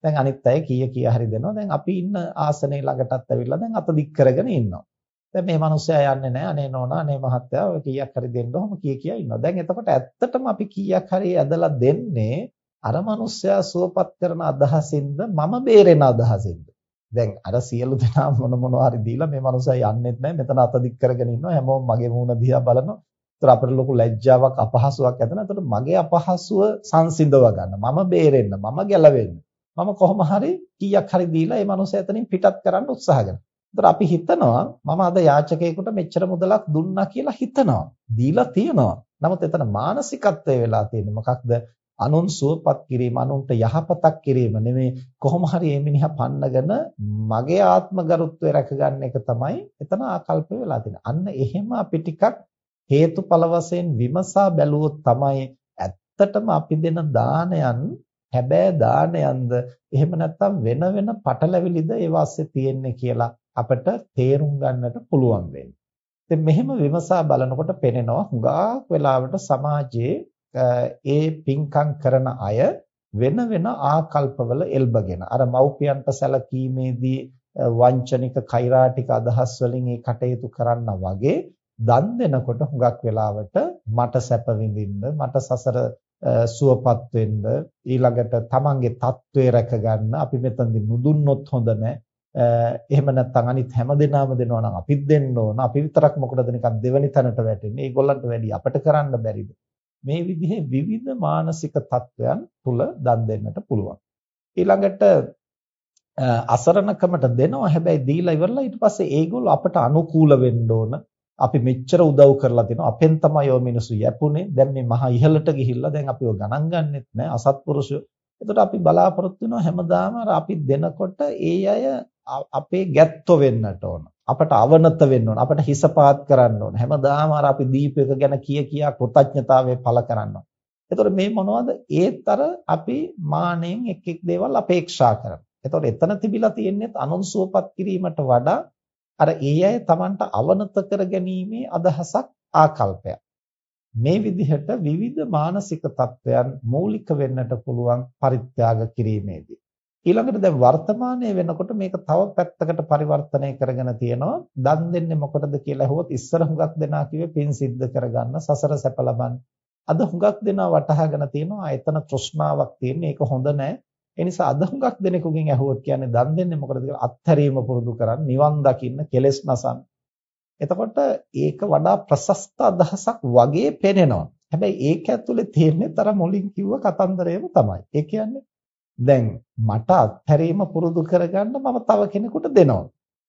දැන් අනිත් අය කීය කීය හරි දෙනවා. දැන් අපි ඉන්න ආසනේ ළඟටත් ඇවිල්ලා දැන් අත දික් කරගෙන ඉන්නවා. දැන් මේ මිනිස්සයා යන්නේ නැහැ. අනේ නෝනා අනේ මහත්තයා ඔය කීයක් හරි දෙන්න ඔහොම කීය කියා ඉන්නවා. දැන් එතකොට ඇත්තටම අපි කීයක් හරි ඇදලා දෙන්නේ අර මිනිස්සයා සුවපත් කරන අදහසින්ද මම බේරෙන අදහසින්ද? දැන් අර සියලු දෙනා මොන මොනවා හරි දීලා මේ මිනිස්සයා යන්නෙත් නැහැ. මෙතන අත දික් කරගෙන ඉන්නවා. හැමෝම මගේ මූණ දිහා බලනවා. ඒතර අපිට ලොකු ලැජ්ජාවක් අපහසුාවක් ඇතිවෙනවා. ඒතර මගේ අපහසුව සංසිඳව ගන්න. මම බේරෙන්න, මම ගැලවෙන්න. මම කොහොම හරි කීයක් හරි දීලා මේ මිනිස්සයා එතනින් පිටත් කරන්න උත්සාහ කරනවා. ඒතර අපි හිතනවා මම අද යාචකයෙකුට මෙච්චර මුදලක් දුන්නා කියලා හිතනවා. දීලා තියනවා. නමුත් එතන මානසිකත්වය වෙලා තියෙන්නේ මොකක්ද? අනුන් සුවපත් කිරීම, අනුන්ට යහපතක් කිරීම නෙමෙයි. කොහොම හරි මේ මිනිහා පන්නගෙන මගේ ආත්මගරුත්වය රැකගන්න එක තමයි එතන ආකල්ප වෙලා තියෙන්නේ. අන්න එහෙම අපි ටිකක් හේතුඵල වශයෙන් විමසා බැලුවොත් තමයි ඇත්තටම අපි දෙන දානයන් හැබැයි දානයන්ද එහෙම නැත්නම් වෙන වෙන පටලැවිලිද ඒ වාස්සේ තියෙන්නේ කියලා අපිට තේරුම් ගන්නට පුළුවන් වෙන්නේ. ඉතින් මෙහෙම විමසා බලනකොට පේනවා හුඟක් වෙලාවට සමාජයේ ඒ පින්කම් කරන අය වෙන වෙන ආකල්පවල එල්බගෙන අර මව්පියන්ට සැලකීමේදී වංචනික කෛරාටික අදහස් වලින් ඒ කටයුතු කරන්න වගේ දන් දෙනකොට හුඟක් වෙලාවට මට සැප විඳින්න මට සසර සුවපත් වෙන්න ඊළඟට තමන්ගේ තත්වය රැක ගන්න අපි මෙතනදී නුදුන්නොත් හොඳ නැහැ එහෙම නැත්නම් අනිත් හැම දෙනාම දෙනවා නම් අපිත් දෙන්න ඕන අපි විතරක් මොකටද නිකන් දෙවනි තැනට වැටෙන්නේ ඒගොල්ලන්ට වැඩි අපිට කරන්න බැරිද මේ විදිහේ විවිධ මානසික තත්වයන් තුල දන් දෙන්නට පුළුවන් ඊළඟට අසරණකමට දෙනවා හැබැයි දීලා ඉවරලා ඊට පස්සේ ඒගොල්ලෝ අපට අනුකූල වෙන්න ඕන අපි මෙච්චර උදව් කරලා තිනවා අපෙන් තමයි ඔය මිනිස්සු යැපුනේ දැන් මේ මහා ඉහළට ගිහිල්ලා දැන් අපිව ගණන් ගන්නෙත් නෑ අසත්පුරුෂයෝ එතකොට අපි බලාපොරොත්තු වෙනවා හැමදාම අර අපි දෙනකොට ඒ අය අපේ ගැත්තෝ වෙන්නට ඕන අපට අවනත වෙන්න ඕන අපට හිසපාත් කරන්න ඕන හැමදාම අර අපි දීපයක ගැන කිය කියා කෘතඥතාවය පළ කරන්න ඕන එතකොට මේ මොනවද ඒතර අපි මානෙන් එක් එක් දේවල් අපේක්ෂා කරනවා එතකොට එතන තිබිලා තියෙන්නේ අනුන් සුවපත් කිරීමට වඩා අර ඒ අය Tamanට අවනත කර ගැනීමේ අදහසක් ආකල්පයක් මේ විදිහට විවිධ මානසික තත්වයන් මූලික වෙන්නට පුළුවන් පරිත්‍යාග කිරීමේදී ඊළඟට දැන් වර්තමානයේ වෙනකොට මේක තව පැත්තකට පරිවර්තනය කරගෙන තියෙනවා දන් දෙන්නේ මොකටද කියලා අහුවොත් ඉස්සර හුඟක් දෙනා කිව්වේ පින් සිද්ධ කරගන්න සසර සැප ලබන්න අද හුඟක් දෙනා වටහාගෙන තියෙනවා එතන තෘෂ්ණාවක් තියෙන ඒක හොඳ නැහැ ඒ නිසා අද හුඟක් දෙනෙකුගෙන් අහුවොත් කියන්නේ දන් දෙන්නේ මොකටද කියලා අත්හැරීම පුරුදු කරන්න නිවන් දකින්න කෙලෙස් නසන්න එතකොට ඒක වඩා ප්‍රශස්ත අදහසක් වගේ පේනවා හැබැයි ඒක ඇතුලේ තියෙන්නේ තර මුලින් කිව්ව කතන්දරයම තමයි ඒ කියන්නේ දැන් මට අත්හැරීම පුරුදු කරගන්න මම තව කෙනෙකුට දෙනවා.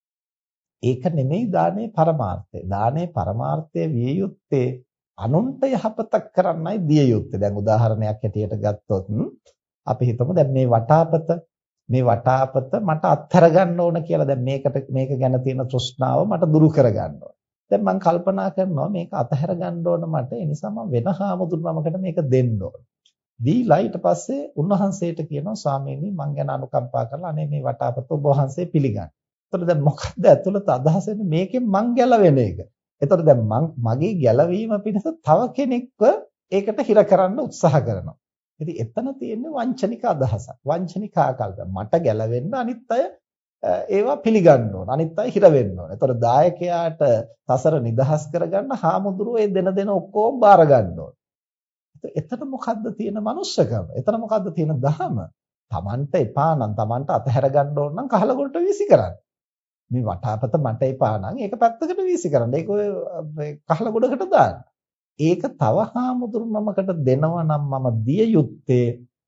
ඒක නෙමෙයි දානේ පරමාර්ථය. දානේ පරමාර්ථය විය යුත්තේ අනුන්ට යහපතක් කරන්නයි දිය යුත්තේ. දැන් උදාහරණයක් හැටියට ගත්තොත් අපි හිතමු දැන් මේ වටාපත මේ වටාපත මට අත්හැර ගන්න ඕන කියලා දැන් මේකට මේක ගැන තියෙන තෘෂ්ණාව මට දුරු කර ගන්න ඕන. දැන් මම කල්පනා කරනවා මේක අත්හැර ගන්න ඕන මට ඒ නිසා මම වෙන හාමුදුරුවමකට මේක දෙන්න ඕන. දීලා ඊට පස්සේ උන්වහන්සේට කියනවා ස්වාමීනි මං ගැන අනුකම්පා කරලා අනේ මේ වටාපත ඔබ වහන්සේ පිළිගන්න. එතකොට දැන් මොකක්ද ඇතුළත අදහස එන්නේ මේකෙන් මං ගැලවෙන එක. එතකොට දැන් මං මගේ ගැලවීම පිණිස තව කෙනෙක්ව ඒකට හිර කරන්න උත්සාහ කරනවා. ඉතින් එතන තියෙන්නේ වංචනික අදහසක්. වංචනික ආකල්ප. මට ගැලවෙන්න අනිත් අය ඒවා පිළිගන්න ඕන. අනිත් අය හිර වෙන්න ඕන. එතකොට දායකයාට සසර නිදහස් කරගන්න හාමුදුරුවෝ ඒ දෙන දෙන ඔක්කොම බාර ගන්න ඕන. එතන මොකද්ද තියෙන මනුස්සකම? එතන මොකද්ද තියෙන දහම? Tamanට එපා නම් Tamanට අතහැර ගන්න ඕන නම් කහලගොල්ලට වීසි කරන්න. මේ වටාපත මට එපා නම් ඒක පැත්තකට වීසි කරන්න. ඒක ඔය කහලගොඩකට දාන්න. ඒක තව හාමුදුරුවමකට දෙනවා නම් මම දිය යුත්තේ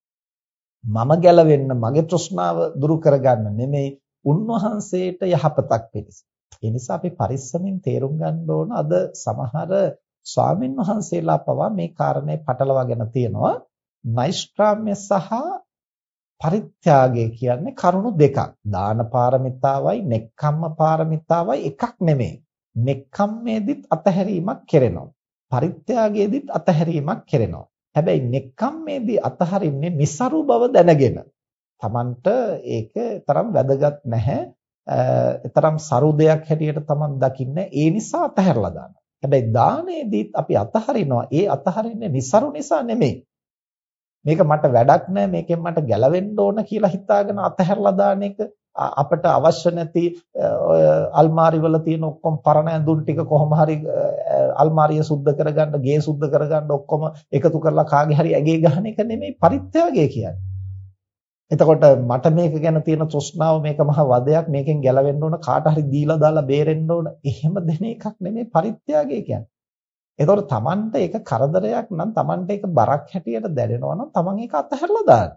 මම ගැලවෙන්න මගේ තෘෂ්ණාව දුරු කරගන්න නෙමෙයි උන්වහන්සේට යහපතක් පිණිස. ඒ නිසා අපි පරිස්සමින් තේරුම් ගන්න ඕන අද සමහර ස්වාමින් වහන්සේලා පවා මේ කාරණේ පටලවාගෙන තියෙනවා නෛෂ්ක්‍රාම්‍ය සහ පරිත්‍යාගය කියන්නේ කරුණු දෙකක් දාන පාරමිතාවයි නෙක්ඛම්ම පාරමිතාවයි එකක් නෙමෙයි නෙක්ඛම්මේදීත් අතහැරීමක් කෙරෙනවා පරිත්‍යාගයේදීත් අතහැරීමක් කෙරෙනවා හැබැයි නෙක්ඛම්මේදී අතහරින්නේ નિසරු බව දැනගෙන Tamanට ඒක තරම් වැදගත් නැහැ තරම් සරු දෙයක් හැටියට Taman දකින්නේ ඒ නිසා අතහැරලා දානවා හැබැයි දානයේදීත් අපි අතහරිනවා ඒ අතහරින්නේ નિසරු නිසා නෙමෙයි මේක මට වැඩක් නෑ, මේකෙන් මට ගැලවෙන්න ඕන කියලා හිතාගෙන අතහැරලා දාන එක, අපිට අවශ්‍ය නැති ඔය අල්මාරි වල තියෙන ඔක්කොම පරණ ඇඳුම් ටික කොහොම හරි අල්මාරිය සුද්ධ කරගන්න, ගේ සුද්ධ කරගන්න ඔක්කොම එකතු කරලා කාගේ හරි ඇගේ ගහන එක නෙමෙයි පරිත්‍යාගය කියන්නේ. එතකොට මට මේක ගැන තියෙන තෘෂ්ණාව, මේක මහ වදයක්, මේකෙන් ගැලවෙන්න ඕන, කාට හරි දීලා දාලා බේරෙන්න ඕන, එහෙම දෙන එකක් නෙමෙයි පරිත්‍යාගය කියන්නේ. එතකොට Tamante ඒක කරදරයක් නම්, Tamante ඒක බරක් හැටියට දැනෙනවා නම් Taman ඒක අතහැරලා දාන්න.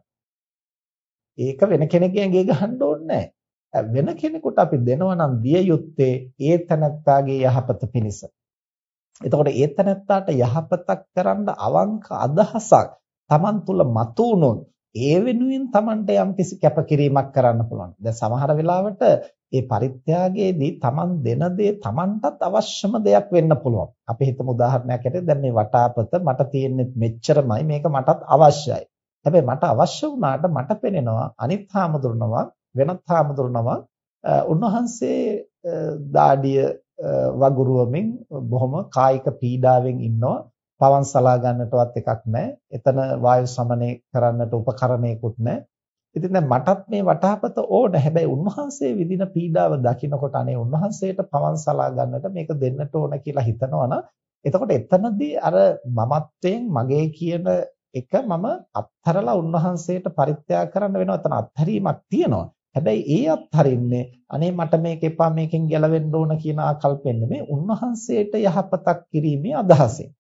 ඒක වෙන කෙනෙක්ගේ ඇඟේ ගහන්න ඕනේ නැහැ. වෙන කෙනෙකුට අපි දෙනවා නම් දිය යුත්තේ ඒ තනත්තාගේ යහපත පිණිස. එතකොට ඒ තනත්තාට යහපතක් කරන්න අවංක අදහසක් Taman තුල මතු වුණොත් ඒ වෙනුවෙන් Tamante යම් කිසි කැපකිරීමක් කරන්න පුළුවන්. දැන් සමහර වෙලාවට ඒ පරිත්‍යාගයේදී Taman දෙන දේ Tamanටත් අවශ්‍යම දෙයක් වෙන්න පුළුවන්. අපි හිතමු උදාහරණයක් ඇටියට දැන් මේ වටාපත මට තියෙන්නේ මෙච්චරමයි, මේක මටත් අවශ්‍යයි. හැබැයි මට අවශ්‍ය වුණාට මට පෙනෙනවා අනිත් හාමුදුරනවා වෙනත් හාමුදුරනවා උන්වහන්සේ දාඩිය වගුරුවමින් බොහොම කායික පීඩාවෙන් ඉන්නවා. පවන් සලා ගන්නටවත් එකක් නැහැ. එතන වායු සමනය කරන්නට උපකරණයකුත් නැහැ. ඉතින් දැන් මටත් මේ වටාපත ඕන. හැබැයි උන්වහන්සේ විඳින පීඩාව දකිනකොට අනේ උන්වහන්සේට පවන් සලා ගන්නට මේක දෙන්නට ඕන කියලා හිතනවනම් එතකොට එතනදී අර මමත්වයෙන් මගේ කියන එක මම අත්හැරලා උන්වහන්සේට පරිත්‍යාග කරන්න වෙනවා. එතන අත්හැරීමක් තියෙනවා. හැබැයි ඒ අත්හරින්නේ අනේ මට මේක එපා, මේකෙන් ගැලවෙන්න ඕන කියන ආකල්පෙන් නෙමෙයි, උන්වහන්සේට යහපතක් කිරීමේ අදහසෙන්.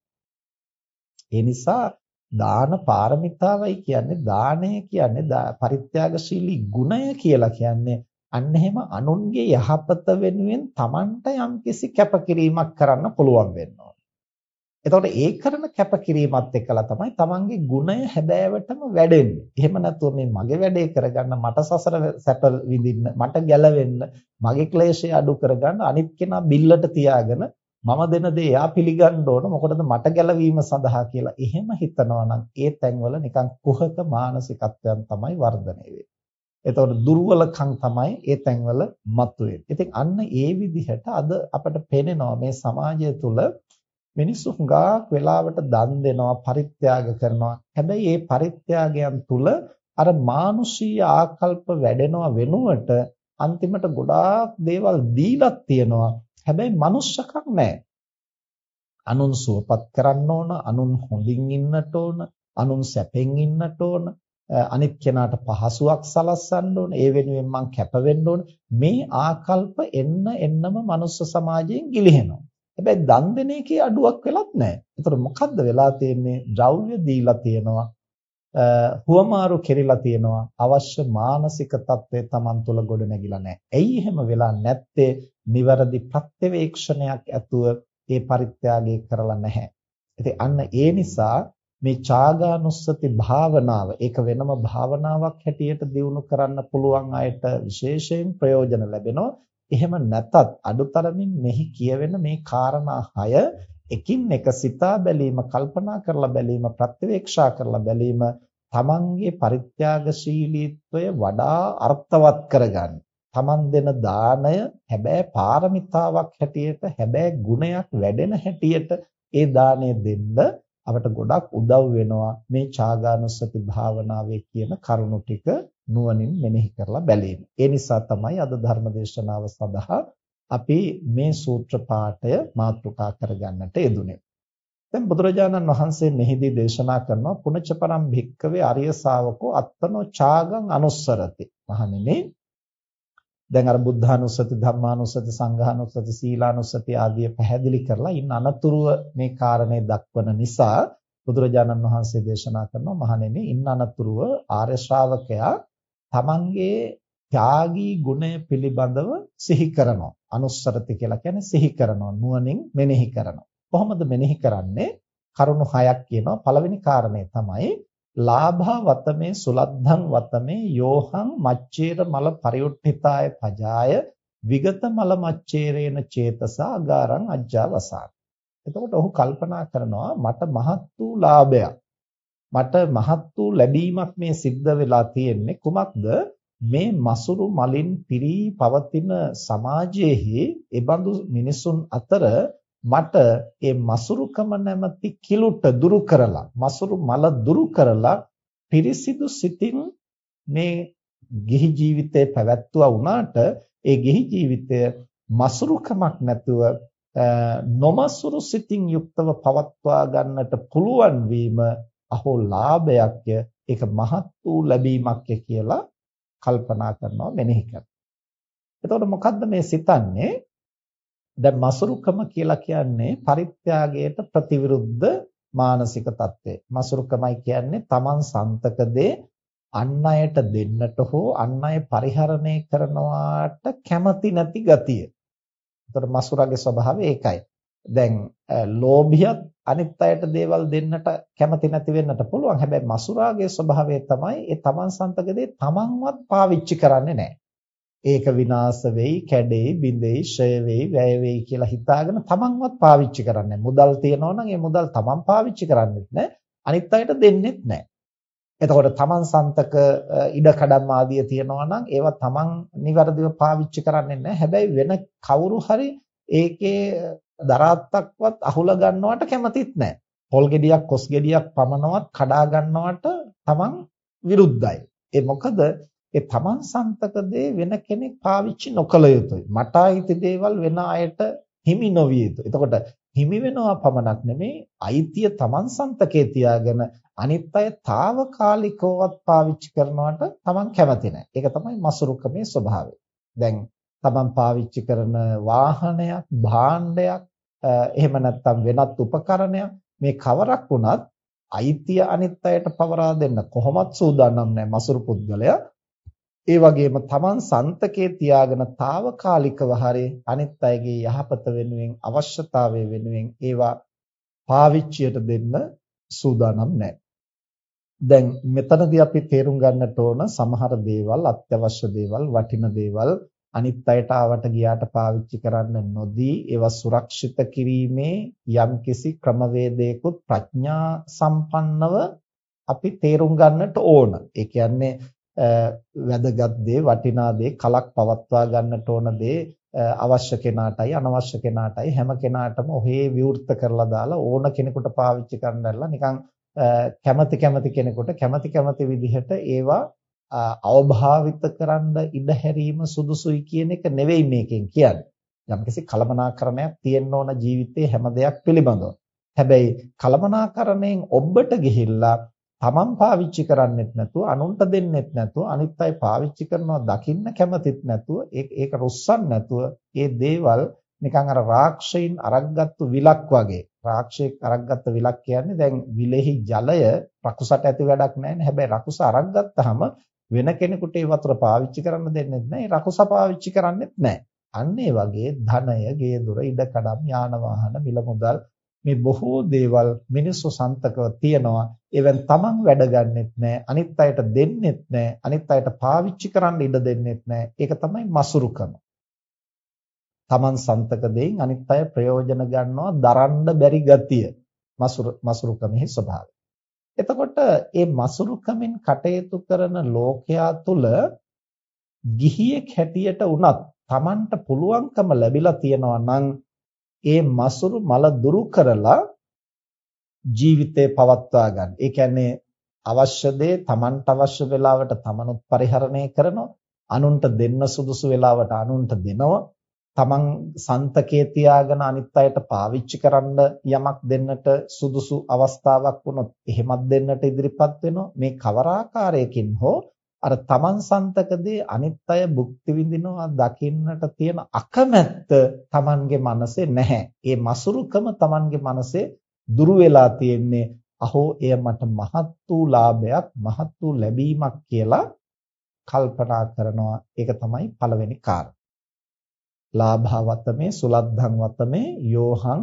ඒ නිසා දාන පාරමිතාවයි කියන්නේ, දානය කියන්නේ, පරිත්‍යාගශීලී ගුණය කියලා කියන්නේ අන්න එහෙම අනුන්ගේ යහපත වෙනුවෙන් Tamanට යම්කිසි කැපකිරීමක් කරන්න පුළුවන් වෙනවා. එතකොට ඒ කරන කැපකිරීමත් එක්කලා තමයි Tamanගේ ගුණය හැබෑවටම වැඩෙන්නේ. එහෙම නැතුව මේ මගේ වැඩේ කරගන්න, මට සසර සැප විඳින්න, මට ගැලවෙන්න, මගේ ක්ලේශය අඩු කරගන්න අනිත් කෙනා බිල්ලට තියාගෙන මම දෙන දේ එයා පිළිගන්න ඕන, මොකටද මට ගැලවීම සඳහා කියලා එහෙම හිතනවා නම් ඒ තැන්වල නිකන් කුහක මානසිකත්වයන් තමයි වර්ධනය වෙන්නේ. එතකොට දුර්වලකම් තමයි ඒ තැන්වල මතුවෙන්නේ. ඉතින් අන්න ඒ විදිහට අද අපට පේනවා මේ සමාජය තුළ මිනිස්සු හුඟක් වෙලාවට දන් දෙනවා, පරිත්‍යාග කරනවා. හැබැයි මේ පරිත්‍යාගයන් තුළ අර මානුෂීය ආකල්ප වැඩෙනවා වෙනුවට අන්තිමට ගොඩාක් දේවල් දීලා තියෙනවා. හැබැයි මනුස්සකම් නැහැ. අනුන් සුවපත් කරන්න ඕන, අනුන් හොඳින් ඉන්නට ඕන, අනුන් සැපෙන් ඉන්නට ඕන, අනිත් කෙනාට පහසුවක් සලස්සන්න ඕන, ඒ වෙනුවෙන් මං කැප වෙන්න ඕන. මේ ආකල්ප එන්න එන්නම මනුස්ස සමාජයෙන් ගිලිහෙනවා. හැබැයි දන් දෙන එකේ අඩුවක් වෙලත් නැහැ. ඒතර මොකද්ද වෙලා තියෙන්නේ? ද්‍රව්‍ය දීලා තියෙනවා, හුවමාරු කෙරිලා තියෙනවා. අවශ්‍ය මානසික තත්ත්වය Taman තුල ගොඩ නැගිලා නැහැ. ඇයි එහෙම වෙලා නැත්තේ? නිවැරදි ප්‍රත්‍යවේක්ෂණයක් ඇතුව ඒ පරිත්‍යාගය කරලා නැහැ. ඉතින් අන්න ඒ නිසා මේ චාගානුස්සති භාවනාව ඒක වෙනම භාවනාවක් හැටියට දියුණු කරන්න පුළුවන් අයට විශේෂයෙන් ප්‍රයෝජන ලැබෙනවා. එහෙම නැතත් අඩුතරමින් මෙහි කියවෙන මේ කාරණා හය එකින් එක සිතා බැලීම, කල්පනා කරලා බැලීම, ප්‍රත්‍යවේක්ෂා කරලා බැලීම තමන්ගේ පරිත්‍යාගශීලීත්වය වඩා අර්ථවත් කරගන්න. තමන් දෙන දාණය හැබැයි පාරමිතාවක් හැටියට, හැබැයි ගුණයක් වැඩෙන හැටියට ඒ දාණය දෙන්න අපට ගොඩක් උදව් වෙනවා මේ චාගානුස්සති භාවනාවේ කියන කරුණු ටික නුවණින් මෙනෙහි කරලා බැලීම. ඒ නිසා තමයි අද ධර්ම දේශනාව සඳහා අපි මේ සූත්‍ර පාඨය මාතෘකා කරගන්නට යෙදුනේ. දැන් බුදුරජාණන් වහන්සේ මෙහිදී දේශනා කරනවා පුනච්චපරම් භික්කවේ අරිය ශාවකෝ අත්තනෝ චාගං අනුස්සරති. මහණෙනි, දැන් අර බුද්ධානුස්සති, ධම්මානුස්සති, සංඝානුස්සති, සීලානුස්සති ආදී පැහැදිලි කරලා ඉන්න අනතුරුව මේ කාරණේ දක්වන නිසා බුදුරජාණන් වහන්සේ දේශනා කරනවා මහණෙනි, ඉන්න අනතුරුව ආර්ය ශ්‍රාවකයා තමන්ගේ ත්‍යාගී ගුණය පිළිබඳව සිහි කරනවා. අනුස්සරති කියලා කියන්නේ සිහි කරනවා, නුවණින් මෙනෙහි කරනවා. කොහොමද මෙනෙහි කරන්නේ? කරුණු හයක් කියනවා. පළවෙනි කාරණය තමයි ලාභා වතමේ සුලද්ධං වතමේ යෝහං මච්චේර මල පරියුට්ඨිතාය පජාය විගත මල මච්චේරේන චේතසා අගාරං අජ්ජාවසාන. එතකොට ඔහු කල්පනා කරනවා මට මහත් වූ ලාභයක්, මට මහත් වූ ලැබීමක් මේ සිද්ධ වෙලා තියෙන්නේ. කුමක්ද? මේ මසුරු මලින් පිරී පවතින සමාජයේහි එබඳු මිනිසුන් අතර මට ඒ මසුරුකම නැමැති කිලුට දුරු කරලා, මසුරු මල දුරු කරලා පිරිසිදු සිතින් මේ ගිහි ජීවිතේ පැවැත්වුවා වුණාට ඒ ගිහි ජීවිතය මසුරුකමක් නැතුව නොමසුරු සිතින් යුක්තව පවත්වා ගන්නට පුළුවන් වීම අහෝ ලාභයක්ය, ඒක මහත් වූ ලැබීමක්ය කියලා කල්පනා කරනවා, මෙනෙහි කරනවා. එතකොට මොකද්ද මේ සිතන්නේ? දැන් මසුරුකම කියලා කියන්නේ පරිත්‍යාගයට ප්‍රතිවිරුද්ධ මානසික தත්ත්වය. මසුරුකමයි කියන්නේ තමන් සන්තක දේ අන් අයට දෙන්නට හෝ අන් අය පරිහරණය කරනවාට කැමති නැති ගතිය. එතකොට මසුරගේ ස්වභාවය ඒකයි. දැන් ලෝභියත් අනිත් අයට දේවල් දෙන්නට කැමති නැති වෙන්නට පුළුවන්. හැබැයි මසුරාගේ ස්වභාවය තමයි ඒ තමන් සන්තක දේ තමන්වත් පාවිච්චි කරන්නේ නැහැ. ඒක විනාශ වෙයි, කැඩෙයි, බිඳෙයි, ෂය වෙයි, වැය වෙයි කියලා හිතාගෙන තමන්වත් පාවිච්චි කරන්නේ නැහැ. මුදල් තියනවා නම් ඒ මුදල් තමන් පාවිච්චි කරන්නේත් නැහැ, අනිත් අයට දෙන්නෙත් නැහැ. එතකොට තමන් සන්තක ඉඩකඩම් ආදිය තියනවා නම් ඒවා තමන් නිවැරදිව පාවිච්චි කරන්නේ නැහැ. හැබැයි වෙන කවුරු හරි ඒකේ දරාත්තක්වත් අහුල ගන්නවට කැමතිත් නැහැ. පොල් ගෙඩියක්, කොස් ගෙඩියක් පමණවත් කඩා ගන්නවට තමන් විරුද්ධයි. ඒ මොකද ඒ තමන් සන්තක දේ වෙන කෙනෙක් පාවිච්චි නොකළ යුතුයි. මට අයිති දේවල් වෙන අයට හිමි නොවිය යුතුයි. එතකොට හිමි වෙනවා පමණක් නෙමෙයි, අයිතිය තමන් සන්තකේ තියාගෙන අනිත් අය తాවකාලිකවවත් පාවිච්චි කරනවට තමන් කැමති නැහැ. ඒක තමයි මසුරුකමේ ස්වභාවය. දැන් තමන් පාවිච්චි කරන වාහනයක්, භාණ්ඩයක්, එහෙම නැත්නම් වෙනත් උපකරණයක් මේ කවරක් වුණත් අයිතිය අනිත් අයට පවරා දෙන්න කොහොමත් සූදානම් නැහැ මසුරු පුද්ගලයා. ඒ වගේම තමන් සන්තකේ තියාගෙන తాවකාලිකව හරි අනිත් අයගේ යහපත වෙනුවෙන්, අවශ්‍යතාවය වෙනුවෙන් ඒවා පාවිච්චියට දෙන්න සූදානම් නැහැ. දැන් මෙතනදී අපි තේරුම් ගන්නට ඕන සමහර දේවල්, අත්‍යවශ්‍ය දේවල්, වටින දේවල් අනිත් අයට ආවට ගියාට පාවිච්චි කරන්න නොදී ඒවා සුරක්ෂිත කිරීමේ යම්කිසි ක්‍රමවේදයකුත් ප්‍රඥා සම්පන්නව අපි තේරුම් ගන්නට ඕන. ඒ කියන්නේ වැදගත් දේ, වටිනා දේ, කලක් පවත්වා ගන්නට ඕන දේ අවශ්‍ය කෙනාටයි අනවශ්‍ය කෙනාටයි හැම කෙනාටම ඔහේ විවෘත කරලා දාලා ඕන කෙනෙකුට පාවිච්චි කරන්නදලා නිකන් කැමැති කැමැති කෙනෙකුට කැමැති කැමැති විදිහට ඒවා අවභාවිත කරන්න ඉඩ හැරීම සුදුසුයි කියන එක නෙවෙයි මේකෙන් කියන්නේ. යම්කිසි කලමනාකරණයක් තියෙන්න ඕන ජීවිතේ හැම දෙයක් පිළිබඳව. හැබැයි කලමනාකරණයෙන් ඔබට ගිහිල්ලා තමන් පාවිච්චි කරන්නෙත් නැතුව, අනුන්ට දෙන්නෙත් නැතුව, අනිත් අය පාවිච්චි කරනවා දකින්න කැමතිත් නැතුව, ඒක ඒක රුස්සන් නැතුව, ඒ දේවල් නිකන් අර රාක්ෂයින් අරක්ගත්තු විලක් වගේ. රාක්ෂයෙක් අරක්ගත්ත විලක් කියන්නේ දැන් විලෙහි ජලය රකුසට ඇති වැඩක් නැහැ. හැබැයි රකුස අරක්ගත්තාම වෙන කෙනෙකුට ඒ වතුර පාවිච්චි කරන්න දෙන්නෙත් නැහැ. ඒ රකුස පාවිච්චි කරන්නෙත් නැහැ. අන්න ඒ වගේ ධනය, ගේ දොර, ඉඩකඩම්, යාන වාහන, මිල මුදල් මේ බොහෝ දේවල් මිනිස්සු සන්තකව තියනවා. ඒවෙන් තමන් වැඩ ගන්නෙත් නැහැ, අනිත් අයට දෙන්නෙත් නැහැ, අනිත් අයට පාවිච්චි කරන්න ඉඩ දෙන්නෙත් නැහැ. ඒක තමයි මසුරුකම. තමන් සන්තක දෙයින් අනිත් අය ප්‍රයෝජන ගන්නවා දරන්න බැරි ගතිය මසුරු මසුරුකමේ ස්වභාවය. එතකොට මේ මසුරුකමෙන් කටයුතු කරන ලෝකයා තුල ගිහියෙක් හැටියට උනත් තමන්ට පුළුවන්කම ලැබිලා තියෙනවා නම් ඒ මසුරු මල දුරු කරලා ජීවිතේ පවත්වා ගන්න. ඒ කියන්නේ අවශ්‍ය දේ තමන්ට අවශ්‍ය වෙලාවට තමනුත් පරිහරණය කරනවා, අනුන්ට දෙන්න සුදුසු වෙලාවට අනුන්ට දෙනවා, තමන් සන්තකේ තියාගෙන අනිත් අයට පාවිච්චි කරන්න යමක් දෙන්නට සුදුසු අවස්ථාවක් වුණොත් එහෙමත් දෙන්නට ඉදිරිපත් වෙනවා. මේ කවර ආකාරයකින් හෝ අර තමන් සන්තකදී අනිත් අය භුක්ති විඳිනවා දකින්නට තියෙන අකමැත්ත තමන්ගේ මනසේ නැහැ. ඒ මසුරුකම තමන්ගේ මනසේ දුරු වෙලා තියෙන්නේ. අහෝ එය මට මහත් වූ ලාභයක්, මහත් වූ ලැබීමක් කියලා කල්පනා කරනවා. ඒක තමයි පළවෙනි කාරණා. ලාභවතමේ සුලද්ධං වතමේ යෝහං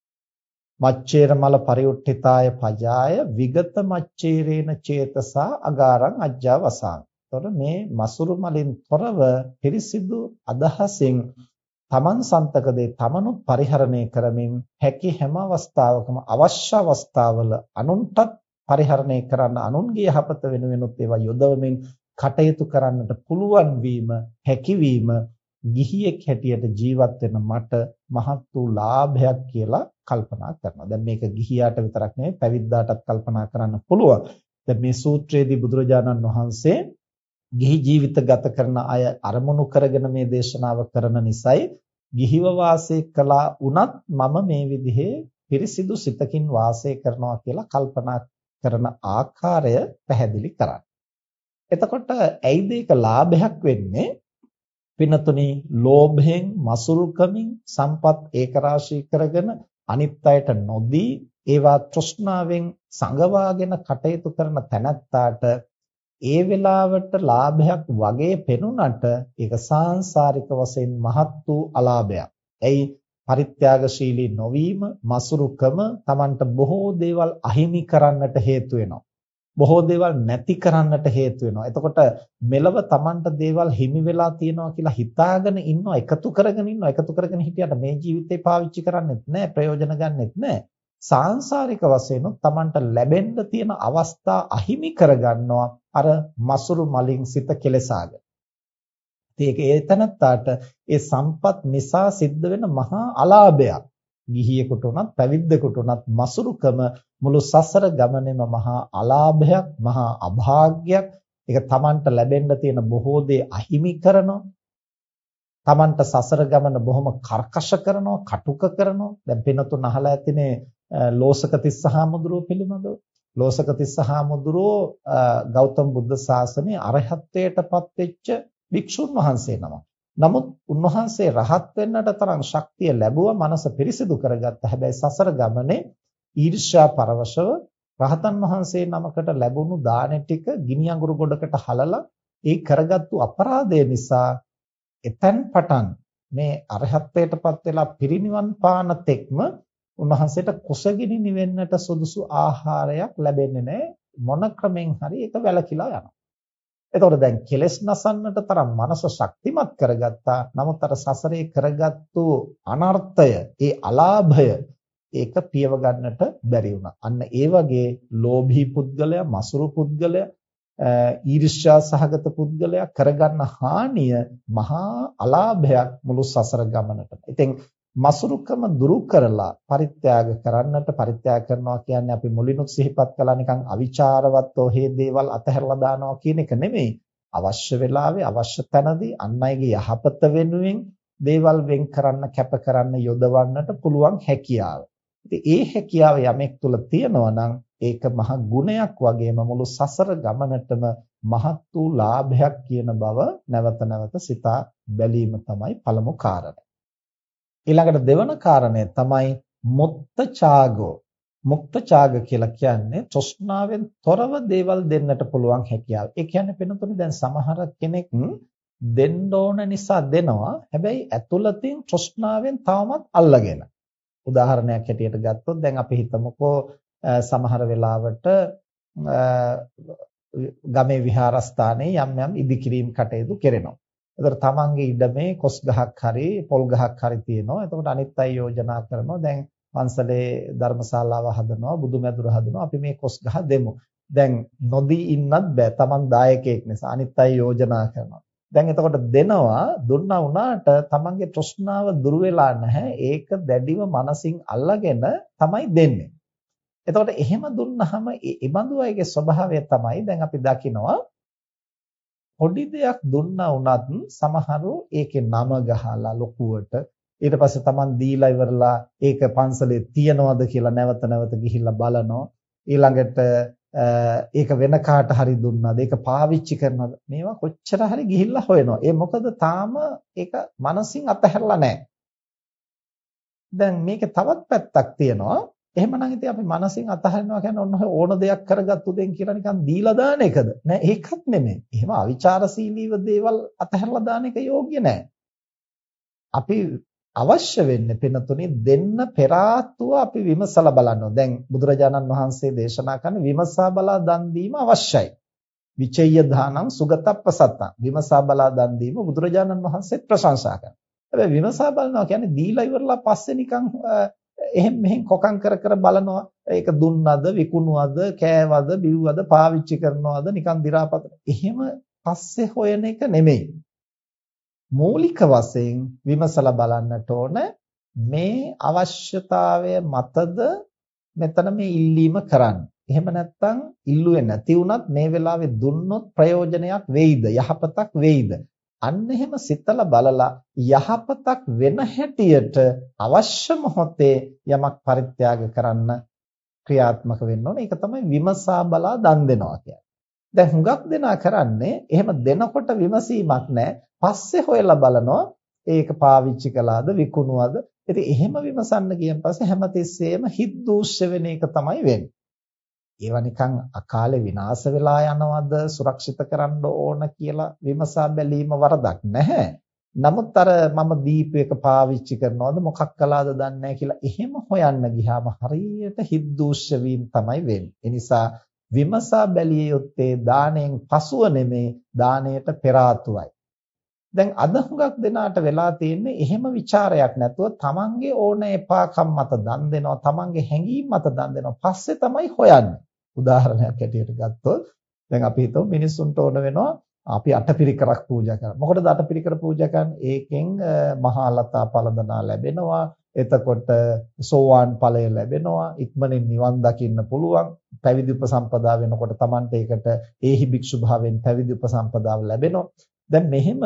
මච්චේර මල පරිඋට්ඨිතාය පජාය විගත මච්චේරේන චේතසා අගාරං අජ්ජවසං. එතකොට මේ මසුරු මලින් තොරව පිරිසිදු අදහසින් තමන් සන්තක දේ තමනුත් පරිහරණය කරමින් හැකි හැම අවස්ථාවකම අවශ්‍ය අවස්ථාවල අනුන්ටත් පරිහරණය කරන්න, අනුන්ගේ යහපත වෙනුවෙනුත් ඒවා යොදවමින් කටයුතු කරන්නට පුළුවන් වීම, හැකියවීම ගිහියෙක් හැටියට ජීවත් වෙන මට මහත් වූ ලාභයක් කියලා කල්පනා කරනවා. දැන් මේක ගිහියාට විතරක් නෙවෙයි පැවිද්දාටත් කල්පනා කරන්න පුළුවන්. දැන් මේ සූත්‍රයේදී බුදුරජාණන් වහන්සේ ගිහි ජීවිත ගත කරන අය අරමුණු කරගෙන මේ දේශනාව කරන නිසායි ගිහිව වාසය කළා වුණත් මම මේ විදිහේ පිරිසිදු සිතකින් වාසය කරනවා කියලා කල්පනා කරන ආකාරය පැහැදිලි කරන්නේ. එතකොට ඇයිද ඒක ලාභයක් වෙන්නේ? පිනතුනි, ලෝභයෙන්, මසුරුකමින් සම්පත් ඒකරාශී කරගෙන අනිත් අයට නොදී ඒවා තෘෂ්ණාවෙන් සංගවාගෙන කටයුතු කරන තැනැත්තාට ඒ වෙලාවට ලාභයක් වගේ පෙනුනට ඒක සාංශාරික වශයෙන් මහත් වූ අලාභයක්. එයි පරිත්‍යාගශීලී නොවීම, මසුරුකම Tamanට බොහෝ දේවල් අහිමි කරන්නට හේතු වෙනවා. බොහෝ දේවල් නැති කරන්නට හේතු වෙනවා. එතකොට මෙලව Tamanට දේවල් හිමි වෙලා තියෙනවා කියලා හිතාගෙන ඉන්නවා, එකතු කරගෙන ඉන්නවා. එකතු කරගෙන හිටියට මේ ජීවිතේ පාවිච්චි කරන්නෙත් නැහැ, ප්‍රයෝජන ගන්නෙත් නැහැ. සාංශාරික වශයෙන් Tamanට ලැබෙන්න තියෙන අවස්ථා අහිමි කරගන්නවා අර මසුරු මලින් සිත කෙලසාගෙන. ඒක ඒ තැනත්තාට ඒ සම්පත් නිසා සිද්ධ වෙන මහා අලාභයක්. ගිහියෙකුට උනත් පැවිද්දෙකුට උනත් මසුරුකම මුළු සසර ගමනේම මහා අලාභයක්, මහා අභාග්‍යයක්. ඒක Tamanට ලැබෙන්න තියෙන බොහෝ දේ අහිමි කරනවා. Tamanට සසර ගමන බොහොම කර්කශ කරනවා, කටුක කරනවා. දැන් පිනතුන් අහලා ඇතිනේ ලෝසක තිස්සහාමුදුරුව පිළිබඳව. ලෝසක තිස්සහාමුදුරුව ගෞතම බුද්ධ ශාසනයේ අරහත්ත්වයටපත් වෙච්ච භික්ෂුන් වහන්සේ නමක්. නමුත් උන්වහන්සේ රහත් වෙන්නට තරම් ශක්තිය ලැබුවා, මනස පිරිසිදු කරගත්ත. හැබැයි සසර ගමනේ ඊර්ෂ්‍යා පරවශව රහතන් වහන්සේ නමකට ලැබුණු දාන ටික ගිනි අඟුරු ගොඩකට හලලා ඒ කරගත්තු අපරාධය නිසා එතෙන් පටන් මේ අරහත්ත්වයටපත් වෙලා පිරිනිවන් පාන තෙක්ම උන්වහන්සේට කුසගිනි නිවෙන්නට සුදුසු ආහාරයක් ලැබෙන්නේ නැහැ. මොන ක්‍රමෙන් හරි ඒක වැළකීලා යනවා. එතකොට දැන් කෙලෙස් නසන්නට තරම් මනස ශක්තිමත් කරගත්තා. නමුත් අර සසරේ කරගත්තු අනර්ථය, ඒ අලාභය ඒක පියව ගන්නට බැරි වුණා. අන්න ඒ වගේ ලෝභී පුද්ගලයා, මසුරු පුද්ගලයා, ඊර්ෂ්‍යා සහගත පුද්ගලයා කරගන්න හානිය මහා අලාභයක් මුළු සසර ගමනට. ඉතින් මසුරුකම දුරු කරලා පරිත්‍යාග කරන්නට, පරිත්‍යාග කරනවා කියන්නේ අපි මුලිනුත් සිහිපත් කළා නිකන් අවිචාරවත්ව හේ දේවල් අතහැරලා දානවා කියන එක නෙමෙයි. අවශ්‍ය වෙලාවේ අවශ්‍ය තැනදී අන් අයගේ යහපත වෙනුවෙන් දේවල් වෙන් කරන්න, කැප කරන්න, යොදවන්නට පුළුවන් හැකියාව. ඉතින් ඒ හැකියාව යමෙක් තුල තියෙනවා නම් ඒක මහ ගුණයක් වගේම මුළු සසර ගමනටම මහත් වූ ලාභයක් කියන බව නැවත නැවත සිතා බැලීම තමයි පළමු කාරණය. ඊළඟට දෙවන කාරණය තමයි මුක්ත ඡාගෝ. මුක්ත ඡාග කියලා කියන්නේ තෘෂ්ණාවෙන් තොරව දේවල් දෙන්නට පුළුවන් හැකියාව. ඒ කියන්නේ වෙනතුනේ දැන් සමහර කෙනෙක් දෙන්න ඕන නිසා දෙනවා. හැබැයි ඇතුළතින් තෘෂ්ණාවෙන් තවමත් අල්ලගෙන. උදාහරණයක් හැටියට ගත්තොත් දැන් අපි හිතමුකෝ සමහර වෙලාවට ගමේ විහාරස්ථානයේ යම් යම් ඉදිකිරීම් කටයුතු කරනවා. එතකොට තමන්ගේ ඉඩමේ කොස් ගහක් හරි පොල් ගහක් හරි තියෙනවා. එතකොට අනිත් අය යෝජනා කරනවා දැන් පන්සලේ ධර්මශාලාව හදනවා, බුදුමැදුර හදනවා, අපි මේ කොස් ගහ දෙමු. දැන් නොදී ඉන්නත් බෑ. තමන් දායකයෙක් නිසා අනිත් අය යෝජනා කරනවා. දැන් එතකොට දෙනවා, දුන්නා වුණාට තමන්ගේ තෘෂ්ණාව දුර වෙලා නැහැ. ඒක දැඩිව මනසින් අල්ලගෙන තමයි දෙන්නේ. එතකොට එහෙම දුන්නාම ඒ බඳු අයගේ ස්වභාවය තමයි දැන් අපි දකිනවා පොඩි දෙයක් දුන්නා වුණත් සමහරු ඒකේ නම ගහලා ලොකුවට ඊට පස්සේ Taman දීලා ඉවරලා ඒක පන්සලේ තියනවද කියලා නැවත නැවත ගිහිල්ලා බලනවා. ඊළඟට ඒක වෙන කාට හරි දුන්නාද, ඒක පාවිච්චි කරනවද, මේවා කොච්චර හරි ගිහිල්ලා හොයනවා. ඒ මොකද තාම ඒක මනසින් අතහැරලා නැහැ. දැන් මේකේ තවත් පැත්තක් තියෙනවා. එහෙමනම් ඉතින් අපි මනසින් අතහරිනවා කියන්නේ ඔන්න ඕන දෙයක් කරගත්තු දෙන් කියලා නිකන් දීලා දාන එකද? නෑ, ඒකත් නෙමෙයි. එහෙම අවිචාරශීලීව දේවල් අතහැරලා දාන එක යෝග්‍ය නෑ. අපි අවශ්‍ය වෙන්නේ පිනතුනේ දෙන්න පෙර ආත්තුව අපි විමසලා බලනවා. දැන් බුදුරජාණන් වහන්සේ දේශනා කරන විමසා බලා දන් දීම අවශ්‍යයි. විචය්‍ය දානං සුගතප්පසත්තං. විමසා බලා දන් දීම බුදුරජාණන් වහන්සේ ප්‍රශංසා කරනවා. හැබැයි විමසා බලනවා කියන්නේ දීලා ඉවරලා පස්සේ නිකන් එහෙම මෙහෙන් කොකම් කර කර බලනවා. ඒක දුන්නද, විකුණුවද, කෑවද, බිව්වද, පාවිච්චි කරනවද, නිකන් දි รา පත. එහෙම පස්සේ හොයන එක නෙමෙයි. මූලික වශයෙන් විමසලා බලන්නට ඕන මේ අවශ්‍යතාවය මතද මෙතන මේ ඉල්ලීම කරන්නේ. එහෙම නැත්නම් ඉල්ලුවේ නැති වුණත් මේ වෙලාවේ දුන්නොත් ප්‍රයෝජනයක් වෙයිද? යහපතක් වෙයිද? අන්න එහෙම සිතලා බලලා යහපතක් වෙන හැටියට අවශ්‍ය මොහොතේ යමක් පරිත්‍යාග කරන්න ක්‍රියාත්මක වෙන්න ඕනේ. ඒක තමයි විමසා බලා දන් දෙනවා කියන්නේ. දැන් හුඟක් දෙනා කරන්නේ එහෙම දෙනකොට විමසීමක් නැහැ. පස්සේ හොයලා බලනවා ඒක පාවිච්චි කළාද විකුණුවද. ඉතින් එහෙම විමසන්න ගියන් පස්සේ හැමතිස්සෙම හිත දූෂ්‍ය වෙන එක තමයි වෙන්නේ. ඒවා නිකන් අකාලේ විනාශ වෙලා යනවද සුරක්ෂිත කරන්න ඕන කියලා විමසා බැලීම වරදක් නැහැ. නමුත් අර මම දීප එක පාවිච්චි කරනවද මොකක් කළාද දන්නේ නැහැ කියලා එහෙම හොයන්න ගියාම හරියට හිත දූෂ්‍ය වීම තමයි වෙන්නේ. ඒ නිසා විමසා බැලිය යුත්තේ දාණයෙන් පසුව නෙමේ දාණයට පෙර ආතුවයි. දැන් අද හුඟක් දෙනාට වෙලා තියෙන්නේ එහෙම ਵਿਚාරයක් නැතුව තමන්ගේ ඕන එපාකම් මත දන් දෙනවා තමන්ගේ හැඟීම් මත දන් දෙනවා පස්සේ තමයි හොයන්නේ. උදාහරණයක් ඇටියට ගත්තොත් දැන් අපි හිතමු මිනිස්සුන්ට ඕන වෙනවා අපි අටපිරිකරක් පූජා කරන්න. මොකටද අටපිරිකර පූජා කරන්නේ? ඒකෙන් මහා ලතා පළඳනා ලැබෙනවා. එතකොට සෝවාන් ඵලය ලැබෙනවා. ඉක්මනින් නිවන් දකින්න පුළුවන්. පැවිදි උපසම්පදා වෙනකොට Tamante ඒකට ඒහි භික්ෂු භාවයෙන් පැවිදි උපසම්පදාව ලැබෙනවා. දැන් මෙහෙම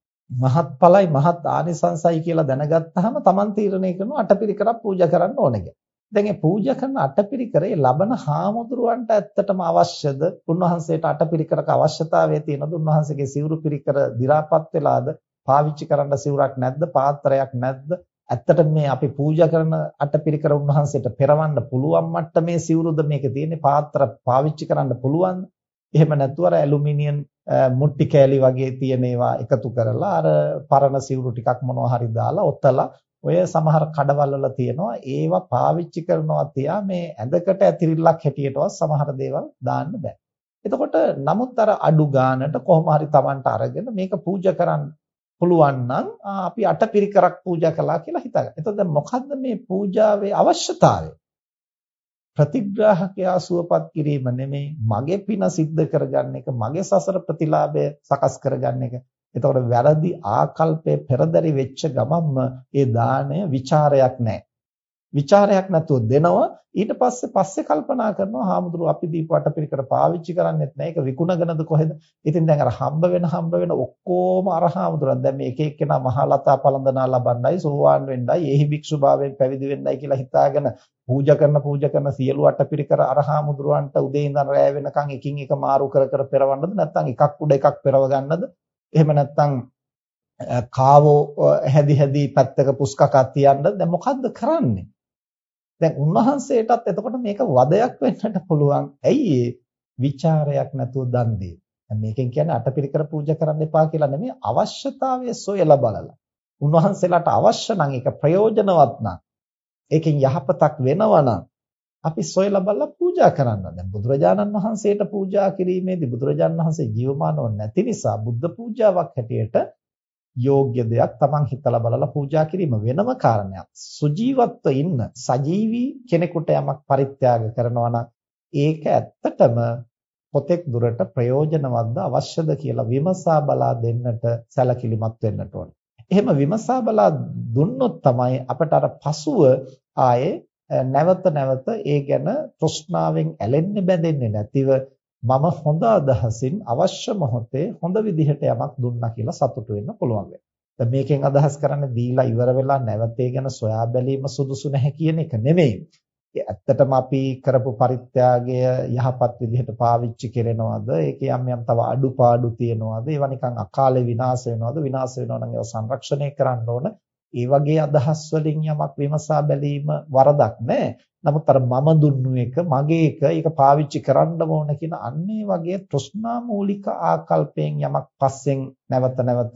මහත්ඵලයි මහත් ආනිසංසයි කියලා දැනගත්තාම Taman තීරණය කරනවා අටපිරිකරක් පූජා කරන්න ඕනේ කියලා. දැන් මේ පූජා කරන අටපිරිකරේ ලබන හාමුදුරුවන්ට ඇත්තටම අවශ්‍යද? උන්වහන්සේට අටපිරිකරක අවශ්‍යතාවය තියෙනද? උන්වහන්සේගේ සිවුරු පිරිකර දි รา පත් වෙලාද? පාවිච්චි කරන්න සිවුරක් නැද්ද? පාත්‍රයක් නැද්ද? ඇත්තටම මේ අපි පූජා කරන අටපිරිකර උන්වහන්සේට පෙරවන්න පුළුවන් මට්ටමේ සිවුරුද මේකේ තියෙන්නේ? පාත්‍ර පාවිච්චි කරන්න පුළුවන්ද? එහෙම නැතුව අර ඇලුමිනියම් මුට්ටි කෑලි වගේ තියෙන ඒවා එකතු කරලා අර පරණ සිවුරු ටිකක් මොනවා හරි දාලා ඔතලා ඔය සමහර කඩවල වල තියෙනවා ඒවා පාවිච්චි කරනවා තියා මේ ඇඳකට ඇතිරිල්ලක් හැටියටවත් සමහර දේවල් දාන්න බෑ. එතකොට නමුත් අර අඩු ගානට කොහොම හරි Tamanට අරගෙන මේක පූජා කරන්න පුළුවන් නම් අපි අටපිරිකරක් පූජා කළා කියලා හිතගන්න. එතකොට දැන් මොකද්ද මේ පූජාවේ අවශ්‍යතාවය? ප්‍රතිග්‍රාහකයා සුවපත් කිරීම නෙමෙයි මගේ පින සිද්ධ කරගන්න එක මගේ සසර ප්‍රතිලාභය සකස් කරගන්න එක. එතකොට වැරදි ආකල්පයේ පෙරදරි වෙච්ච ගමන්ම ඒ දාණය ਵਿਚාරයක් නැහැ. ਵਿਚාරයක් නැතුව දෙනවා ඊට පස්සේ පස්සේ කල්පනා කරනවා හාමුදුරුවෝ අපි දීපු අටපිරිකර පාවිච්චි කරන්නේත් නැහැ ඒක විකුණගෙනද කොහෙද? ඉතින් දැන් අර හම්බ වෙන හම්බ වෙන ඔක්කොම අර හාමුදුරුවන් දැන් මේ එක එක්කෙනා මහා ලතා පළඳනා ලබන්නයි සෝවාන් වෙන්නයි එහි භික්ෂු භාවයෙන් පැවිදි වෙන්නයි කියලා හිතාගෙන පූජා කරන පූජා කරන සියලු අටපිරිකර අර හාමුදුරුවන්ට උදේ ඉඳන් රැය වෙනකන් එකින් එක මාරු කර කර පෙරවන්නද නැත්නම් එකක් උඩ එකක් පෙරව ගන්නද? එහෙම නැත්නම් කාවෝ හැදි හැදි පැත්තක පුස්කකක් තියන්නද? දැන් මොකද්ද කරන්නේ? දැන් උන්වහන්සේටත් එතකොට මේක වදයක් වෙන්නට පුළුවන්. ඇයි ඒ ਵਿਚාරයක් නැතුව දන් දෙන්නේ? දැන් මේකෙන් කියන්නේ අටපිරිකර පූජා කරන්න එපා කියලා නෙමෙයි අවශ්‍යතාවය සොයලා බලලා. උන්වහන්සේලාට අවශ්‍ය නම් ඒක ප්‍රයෝජනවත් නම් ඒකෙන් යහපතක් වෙනවා නම් අපි සොයලා බලලා පූජා කරන්න. දැන් බුදුරජාණන් වහන්සේට පූජා කිරීමේදී බුදුරජාණන් වහන්සේ ජීවමානව නැති නිසා බුද්ධ පූජාවක් හැටියට යෝග්‍ය දෙයක් Taman හිතලා බලලා පූජා කිරීම වෙනම කාරණයක්. සුජීවත්ව ඉන්න සජීවී කෙනෙකුට යමක් පරිත්‍යාග කරනවා නම් ඒක ඇත්තටම පොතෙක් දුරට ප්‍රයෝජනවත්ද අවශ්‍යද කියලා විමසා බලා දෙන්නට සැලකිලිමත් වෙන්නට ඕනේ. එහෙම විමසා බලා දුන්නොත් තමයි අපට අර පසුව ආයේ නැවත නැවත ඒ ගැන තෘෂ්ණාවෙන් ඇලෙන්නේ බැඳෙන්නේ නැතිව මම හොඳ අදහසින් අවශ්‍ය මොහොතේ හොඳ විදිහට යමක් දුන්නා කියලා සතුටු වෙන්න පුළුවන් වෙනවා. දැන් මේකෙන් අදහස් කරන්නේ දීලා ඉවර වෙලා නැවත ඒ ගැන සොයා බැලීම සුදුසු නැහැ කියන එක නෙමෙයි. ඒ ඇත්තටම අපි කරපු පරිත්‍යාගය යහපත් විදිහට පාවිච්චි කරනවද? ඒකේ යම් යම් තව අඩුපාඩු තියෙනවද? ඒවා නිකන් අකාලේ විනාශ වෙනවද? විනාශ වෙනවා නම් ඒවා සංරක්ෂණය කරන්න ඕන. ඒ වගේ අදහස් වලින් යමක් විමසා බැලීම වරදක් නැහැ. නමුත් අර මම දුන්නු එක මගේ එක ඒක පාවිච්චි කරන්න ඕන කියන අන්නේ වගේ තෘෂ්ණා මූලික ආකල්පයෙන් යමක් පස්සෙන් නැවත නැවත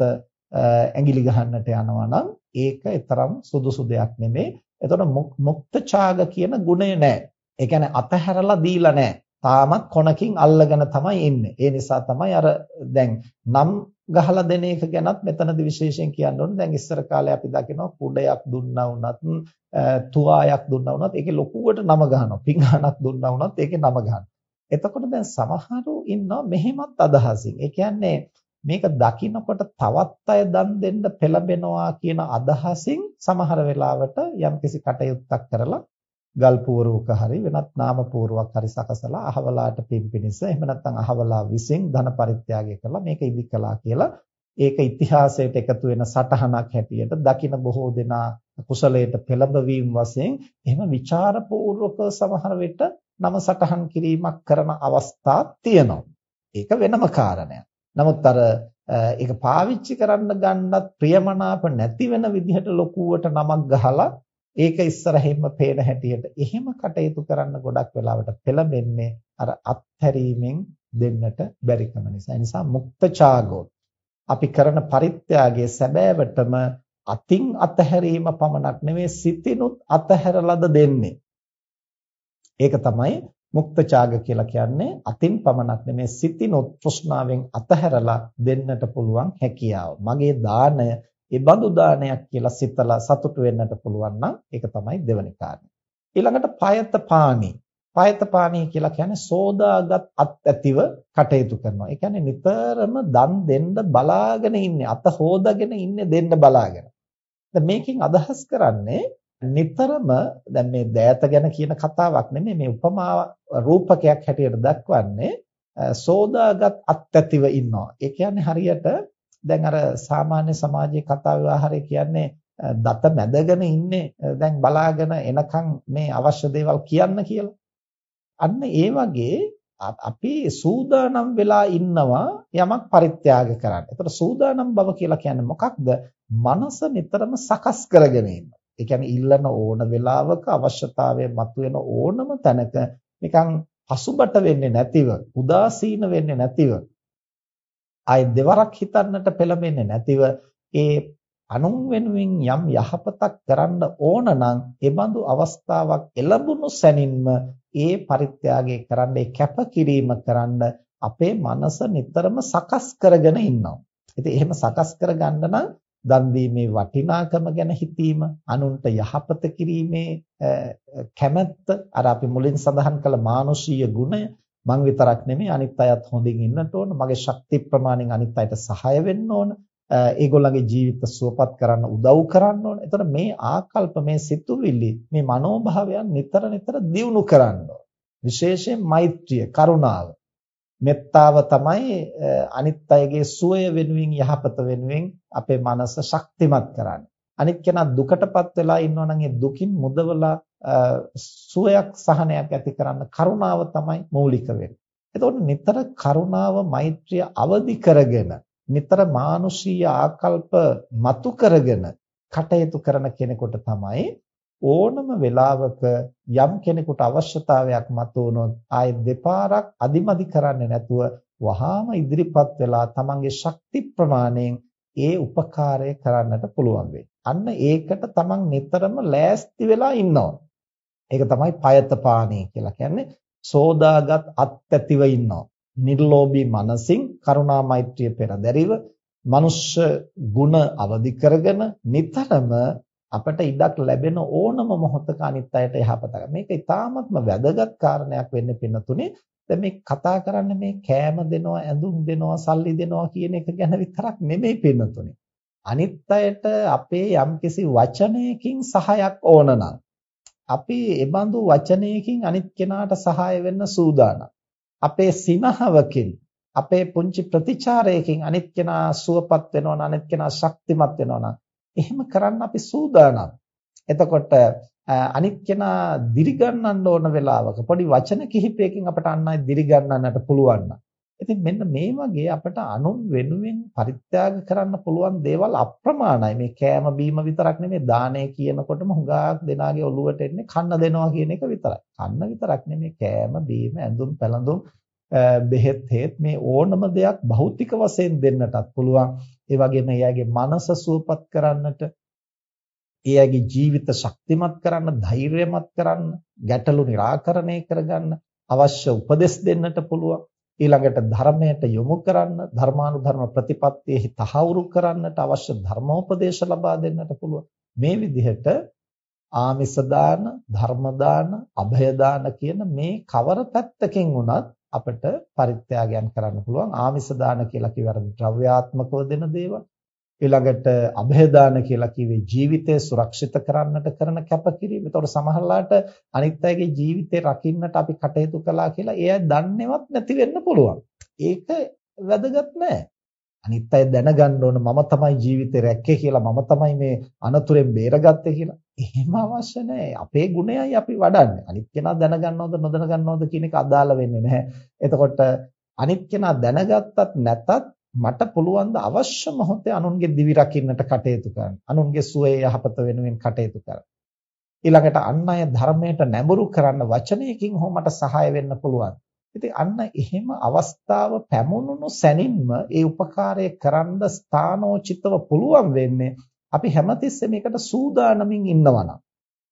ඇඟිලි ගහන්නට යනවා නම් ඒක තරම් සුදුසු දෙයක් නෙමෙයි. එතකොට මුක්ත ඡාග කියන ගුණය නැහැ. ඒ කියන්නේ අතහැරලා දීලා නැහැ. තාමත් කොනකින් අල්ලගෙන තමයි ඉන්නේ. ඒ නිසා තමයි අර දැන් නම් ගහලා දෙන එක ගැනත් මෙතනදී විශේෂයෙන් කියන්න ඕනේ. දැන් ඉස්සර කාලේ අපි දකිනවා කුඩයක් දුන්නා වුණත් තුවායක් දුන්නා වුණත් ඒකේ ලොකුවට නම ගහනවා. පිඟානක් දුන්නා වුණත් ඒකේ නම ගහනවා. එතකොට දැන් සමහරු ඉන්නවා මෙහෙමත් අදහසින්. ඒ කියන්නේ මේක දකින්නකොට තවත් අය දන් දෙන්න පෙළඹෙනවා කියන අදහසින් සමහර වෙලාවට යම්කිසි කටයුත්තක් කරලා ගල් පුවරුවක හරි වෙනත් නාම පුවරුවක් හරි සකසලා අහවලාට පින් පිනිස එහෙම නැත්නම් අහවලා විසින් ධන පරිත්‍යාගය කරලා මේක ඉදි කළා කියලා ඒක ඉතිහාසයට එකතු වෙන සටහනක් හැටියට දකින බොහෝ දෙනා කුසලයට පෙළඹවීම වශයෙන් එහෙම ਵਿਚාරපූර්වක සමහර විට නම සටහන් කිරීමක් කරන අවස්ථා තියෙනවා. ඒක වෙනම කාරණයක්. නමුත් අර ඒක පාවිච්චි කරන්න ගන්නත් ප්‍රියමනාප නැති වෙන විදිහට ලොකුවට නමක් ගහලා ඒක ඉස්සරහින්ම පේන හැටියට එහෙම කටයුතු කරන්න ගොඩක් වෙලාවට පෙළඹෙන්නේ අර අත්හැරීමෙන් දෙන්නට බැරිකම නිසා. ඒ නිසා මුක්තචාගෝ අපි කරන පරිත්‍යාගයේ සැබෑවටම අතින් අතහැරීම පමණක් නෙවෙයි සිතිනුත් අතහැරලද දෙන්නේ. ඒක තමයි මුක්තචාග කියලා කියන්නේ අතින් පමණක් නෙමෙයි සිතිනුත් තෘෂ්ණාවෙන් අතහැරලා දෙන්නට පුළුවන් හැකියාව. මගේ දාණය ඒ බඳු දානයක් කියලා සිතලා සතුටු වෙන්නට පුළුවන් නම් ඒක තමයි දෙවෙනි කාරණය. ඊළඟට පයත පානි. පයත පානි කියලා කියන්නේ සෝදාගත් අත් ඇතිව කටයුතු කරනවා. ඒ කියන්නේ නිතරම දන් දෙන්න බලාගෙන ඉන්නේ, අත හොදාගෙන ඉන්නේ දෙන්න බලාගෙන. දැන් මේකෙන් අදහස් කරන්නේ නිතරම දැන් මේ දෑත ගැන කියන කතාවක් නෙමෙයි මේ උපමා රූපකයක් හැටියට දක්වන්නේ සෝදාගත් අත්‍යතිව ඉන්නවා. ඒ කියන්නේ හරියට දැන් අර සාමාන්‍ය සමාජයේ කතා ව්‍යවහාරය කියන්නේ දත මැදගෙන ඉන්නේ දැන් බලාගෙන එනකන් මේ අවශ්‍ය දේවල් කියන්න කියලා. අන්න ඒ වගේ අපි සූදානම් වෙලා ඉන්නවා යමක් පරිත්‍යාග කරන්න. ඒතකොට සූදානම් බව කියලා කියන්නේ මොකක්ද? මනස නිතරම සකස් කරගෙන ඉන්නවා. ඒ කියන්නේ ඉල්ලන ඕන වෙලාවක අවශ්‍යතාවය මතුවෙන ඕනම තැනක නිකන් පසුබට වෙන්නේ නැතිව උදාසීන වෙන්නේ නැතිව ආයි දෙවරක් හිතන්නට පෙළඹෙන්නේ නැතිව ඒ අනුන් වෙනුවෙන් යම් යහපතක් කරන්න ඕන නම් ඒ බඳු අවස්ථාවක් එළඹුණු සැනින්ම ඒ පරිත්‍යාගය කරන්න ඒ කැපකිරීම කරන්න අපේ මනස නිතරම සකස් කරගෙන ඉන්නවා. ඉතින් එහෙම සකස් කරගන්න නම් දන් දීමේ වටිනාකම ගැන හිතීම, අනුන්ට යහපත කිරීමේ කැමැත්ත, අර අපි මුලින් සඳහන් කළ මානුෂීය ගුණය, මං විතරක් නෙමෙයි අනිත් අයත් හොඳින් ඉන්නට ඕන, මගේ ශක්ති ප්‍රමාණයෙන් අනිත් අයට සහාය වෙන්න ඕන, ඒගොල්ලන්ගේ ජීවිත සුවපත් කරන්න උදව් කරන්න ඕන. එතකොට මේ ආකල්ප, මේ සිතුවිලි, මේ මනෝභාවයන් නිතර නිතර දියුණු කරන්න ඕන. විශේෂයෙන් මෛත්‍රිය, කරුණාව, මෙත්තාව තමයි අනිත් අයගේ සුවය වෙනුවෙන්, යහපත වෙනුවෙන් අපේ මනස ශක්තිමත් කරන්නේ. අනිත් කෙනා දුකටපත් වෙලා ඉන්නවා නම් ඒ දුකින් මුදවලා සුවයක්, සහනයක් ඇති කරන්න කරුණාව තමයි මූලික වෙන්නේ. එතකොට නිතර කරුණාව, මෛත්‍රිය අවදි කරගෙන, නිතර මානුෂීය ආකල්ප මතු කරගෙන කටයුතු කරන කෙනෙකුට තමයි ඕනම වෙලාවක යම් කෙනෙකුට අවශ්‍යතාවයක් මතුවනොත් ආයේ දෙපාරක් අදිමදි කරන්නේ නැතුව වහාම ඉදිරිපත් වෙලා තමන්ගේ ශක්ති ප්‍රමාණයෙන් ඒ උපකාරය කරන්නට පුළුවන් වෙයි. අන්න ඒකට තමන් නිතරම ලෑස්ති වෙලා ඉන්නවා. ඒක තමයි පයතපාණී කියලා කියන්නේ. සෝදාගත් අත්‍යතිව ඉන්නවා. නිර්ලෝභී මනසින් කරුණා මෛත්‍රිය පෙරදැරිව මනුෂ්‍ය ගුණ අවදි කරගෙන නිතරම අපට ඉඩක් ලැබෙන ඕනම මොහොතක අනිත් අයට යහපත. මේක ඉතාමත්ම වැදගත් කාරණයක් වෙන්න පින්නතුනේ. දැන් මේ කතා කරන්නේ මේ කෑම දෙනවා, ඇඳුම් දෙනවා, සල්ලි දෙනවා කියන එක ගැන විතරක් නෙමෙයි පින්නතුනේ. අනිත් අයට අපේ යම්කිසි වචනයකින් සහායක් ඕන නම් අපි ඒ බඳු වචනයකින් අනිත් කෙනාට සහාය වෙන්න සූදානම්. අපේ සිනහවකින්, අපේ පුංචි ප්‍රතිචාරයකින් අනිත් කෙනා සුවපත් වෙනවා නම්, අනිත් කෙනා ශක්තිමත් වෙනවා නම් එහෙම කරන්න අපි සූදානම්. එතකොට අනිත් කෙනා දිරිගන්නන්න ඕන වෙලාවක පොඩි වචන කිහිපයකින් අපට අන් අය දිරිගන්නන්නට පුළුවන් නම්. ඉතින් මෙන්න මේ වගේ අපට අනුන් වෙනුවෙන් පරිත්‍යාග කරන්න පුළුවන් දේවල් අප්‍රමාණයි. මේ කෑම බීම විතරක් නෙමෙයි, දානය කියනකොටම හුඟක් දෙනාගේ ඔළුවට එන්නේ කන්න දෙනවා කියන එක විතරයි. කන්න විතරක් නෙමෙයි, කෑම බීම, ඇඳුම් පැළඳුම්, බෙහෙත් හේත් මේ ඕනම දෙයක් භෞතික වශයෙන් දෙන්නටත් පුළුවන්. ඒ වගේම එයාගේ මනස සුවපත් කරන්නට, එයාගේ ජීවිත ශක්තිමත් කරන්න, ධෛර්යමත් කරන්න, ගැටලු निराකරණය කරගන්න අවශ්‍ය උපදෙස් දෙන්නට පුළුවන්. ඊළඟට ධර්මයට යොමු කරන්න, ධර්මානුධර්ම ප්‍රතිපත්තියෙහි තහවුරු කරන්නට අවශ්‍ය ධර්මෝපදේශ ලබා දෙන්නට පුළුවන්. මේ විදිහට ආමිස දාන, ධර්ම දාන, අභය දාන කියන මේ කවර පැත්තකින් වුණත් අපිට පරිත්‍යාගයන් කරන්න පුළුවන්. ආමිස දාන කියලා කියවර ද්‍රව්‍යාත්මකව දෙන දේවල්. ඊළඟට અભේදාන කියලා කිව්වේ ජීවිතය සුරක්ෂිත කරන්නට කරන කැපකිරීම. ඒතකොට සමහරලාට අනිත් අයගේ ජීවිතේ රකින්නට අපි කටයුතු කළා කියලා ඒ අය දන්නේවත් නැති වෙන්න පුළුවන්. ඒක වැදගත් නෑ. අනිත් අය දැනගන්න ඕන මම තමයි ජීවිතේ රැක්කේ කියලා, මම තමයි මේ අනතුරෙන් බේරගත්තේ කියලා. එහෙම අවශ්‍ය නෑ. අපේ ගුණයයි අපි වඩන්නේ. අනිත් කෙනා දැනගන්නවද නොදැනගන්නවද කියන එක අදාළ වෙන්නේ නැහැ. එතකොට අනිත් කෙනා දැනගත්තත් නැතත් මට පුළුවන් ද අවශ්‍ය මොහොතේ අනුන්ගේ දිවි රකින්නට කටයුතු කරන්න. අනුන්ගේ සුවය යහපත වෙනුවෙන් කටයුතු කරන්න. ඊළඟට අන් අය ධර්මයට නැඹුරු කරන්න වචනයකින් හෝ මට සහාය වෙන්න පුළුවන්. ඉතින් අන්න එහෙම අවස්ථාව පැමුණුණු සැනින්ම ඒ උපකාරය කරන්න ස්ථානෝචිතව පුළුවන් වෙන්නේ අපි හැමතිස්සෙම මේකට සූදානමින් ඉන්නවා නම්.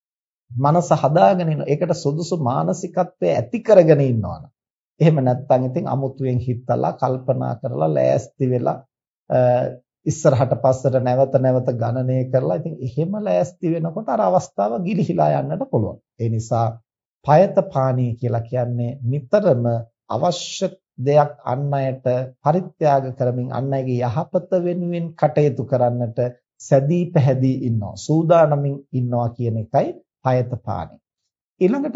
මනස හදාගෙන ඉන්න. ඒකට සුදුසු මානසිකත්වය ඇති කරගෙන ඉන්නවා නම්. එහෙම නැත්නම් ඉතින් අමුතුවෙන් හිතලා කල්පනා කරලා ලෑස්ති වෙලා ඉස්සරහට පස්සට නැවත නැවත ගණනය කරලා ඉතින් එහෙම ලෑස්ති වෙනකොට අර අවස්ථාව ගිලිහිලා යන්නට පුළුවන්. ඒ නිසා පයත පාණී කියලා කියන්නේ නිතරම අවශ්‍ය දෙයක් අන් අයට පරිත්‍යාග කරමින් අන් අයගේ යහපත වෙනුවෙන් කටයුතු කරන්නට සැදී පැහැදී ඉන්නවා. සූදානමින් ඉන්නවා කියන එකයි පයත පාණී. ඊළඟට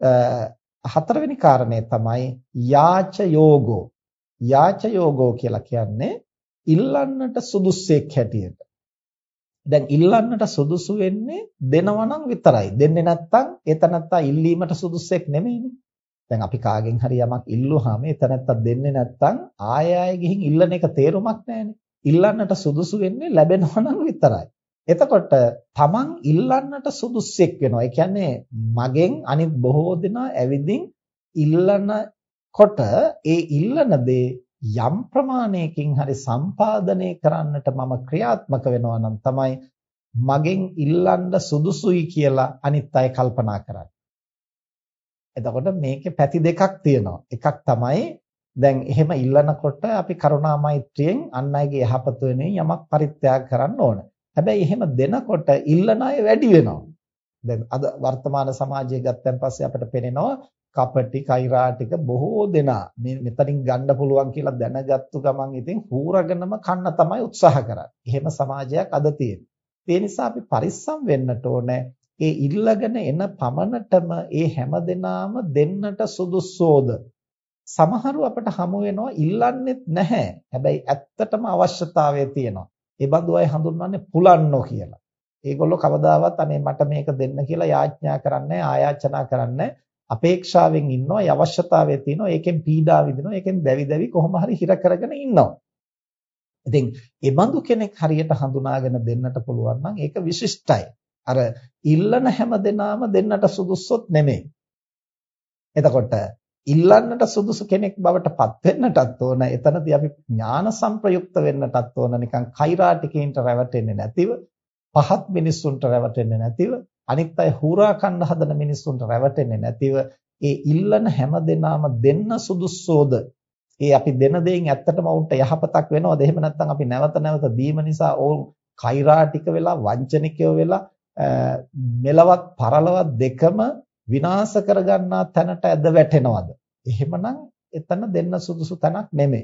හතරවෙනි කාරණය තමයි යාච යෝගෝ. යාච යෝගෝ කියලා කියන්නේ ඉල්ලන්නට සුදුස්සෙක් හැටියට. දැන් ඉල්ලන්නට සුදුසු වෙන්නේ දෙනවා නම් විතරයි. දෙන්නේ නැත්නම් එතනත්තා ඉල්ලීමට සුදුස්සෙක් නෙමෙයිනේ. දැන් අපි කාගෙන් හරි යමක් ඉල්ලුවාම එතනත්තා දෙන්නේ නැත්නම් ආය ආය ගිහින් ඉල්ලන එක තේරුමක් නැහැනේ. ඉල්ලන්නට සුදුසු වෙන්නේ ලැබෙනවා නම් විතරයි. එතකොට තමන් ඉල්ලන්නට සුදුස්සෙක් වෙනවා. ඒ කියන්නේ මගෙන් අනිත් බොහෝ දෙනා ඇවිදින් ඉල්ලනකොට ඒ ඉල්ලන දේ යම් ප්‍රමාණයකින් හරි සම්පාදනය කරන්නට මම ක්‍රියාත්මක වෙනවා නම් තමයි මගෙන් ඉල්ලන්න සුදුසුයි කියලා අනිත් අය කල්පනා කරන්නේ. එතකොට මේකේ පැති දෙකක් තියෙනවා. එකක් තමයි දැන් එහෙම ඉල්ලනකොට අපි කරුණා මෛත්‍රියෙන් අන් අයගේ යහපත වෙනුවෙන් යමක් පරිත්‍යාග කරන්න ඕන. හැබැයි එහෙම දෙනකොට ඉල්ලන අය වැඩි වෙනවා. දැන් අද වර්තමාන සමාජය ගත්තන් පස්සේ අපිට පේනවා කපටි කෛරාටික බොහෝ දෙනා මේ මෙතනින් ගන්න පුළුවන් කියලා දැනගත්තු ගමන් ඉතින් හූරගෙනම කන්න තමයි උත්සාහ කරන්නේ. එහෙම සමාජයක් අද තියෙනවා. ඒ නිසා අපි පරිස්සම් වෙන්නට ඕනේ. ඒ ඉල්ලගෙන එන පමණටම ඒ හැම දෙනාම දෙන්නට සුදුස්සෝද? සමහරව අපිට හමු වෙනවා ඉල්ලන්නෙත් නැහැ. හැබැයි ඇත්තටම අවශ්‍යතාවය තියෙනවා. ඒ බඳු අය හඳුන්වන්නේ පුලන්නෝ කියලා. ඒගොල්ලෝ කවදාවත් අනේ මට මේක දෙන්න කියලා යාඥා කරන්නේ ආයාචනා කරන්නේ අපේක්ෂාවෙන් ඉන්නවා. ඒ අවශ්‍යතාවය තියෙනවා. ඒකෙන් පීඩා විඳිනවා. ඒකෙන් දැවි දැවි කොහොම හරි හිර කරගෙන ඉන්නවා. ඉතින් ඒ බඳු කෙනෙක් හරියට හඳුනාගෙන දෙන්නට පුළුවන් නම් ඒක විශිෂ්ටයි. අර ඉල්ලන හැම දෙනාම දෙන්නට සුදුස්සොත් නෙමෙයි. එතකොට ඉල්ලන්නට සුදුසු කෙනෙක් බවට පත් වෙන්නටත් ඕන. එතනදී අපි ඥාන සංප්‍රයුක්ත වෙන්නටත් ඕන. නිකන් කෛරාටිකයින්ට රැවටෙන්නේ නැතිව, පහත් මිනිස්සුන්ට රැවටෙන්නේ නැතිව, අනිත් අය හුරා කන්න හදන මිනිස්සුන්ට රැවටෙන්නේ නැතිව, ඒ ඉල්ලන හැම දෙනාම දෙන්න සුදුස්සෝද? ඒ අපි දෙන දෙයින් ඇත්තටම වුන්ට යහපතක් වෙනවද? එහෙම නැත්නම් අපි නැවත නැවත දීම නිසා ඕන් කෛරාටික වෙලා, වංචනිකයෝ වෙලා, මෙලවත් පරලවත් දෙකම විනාශ කරගන්නා තැනට ඇද වැටෙනවද? එහෙමනම් එතන දෙන්න සුදුසු තැනක් නෙමෙයි.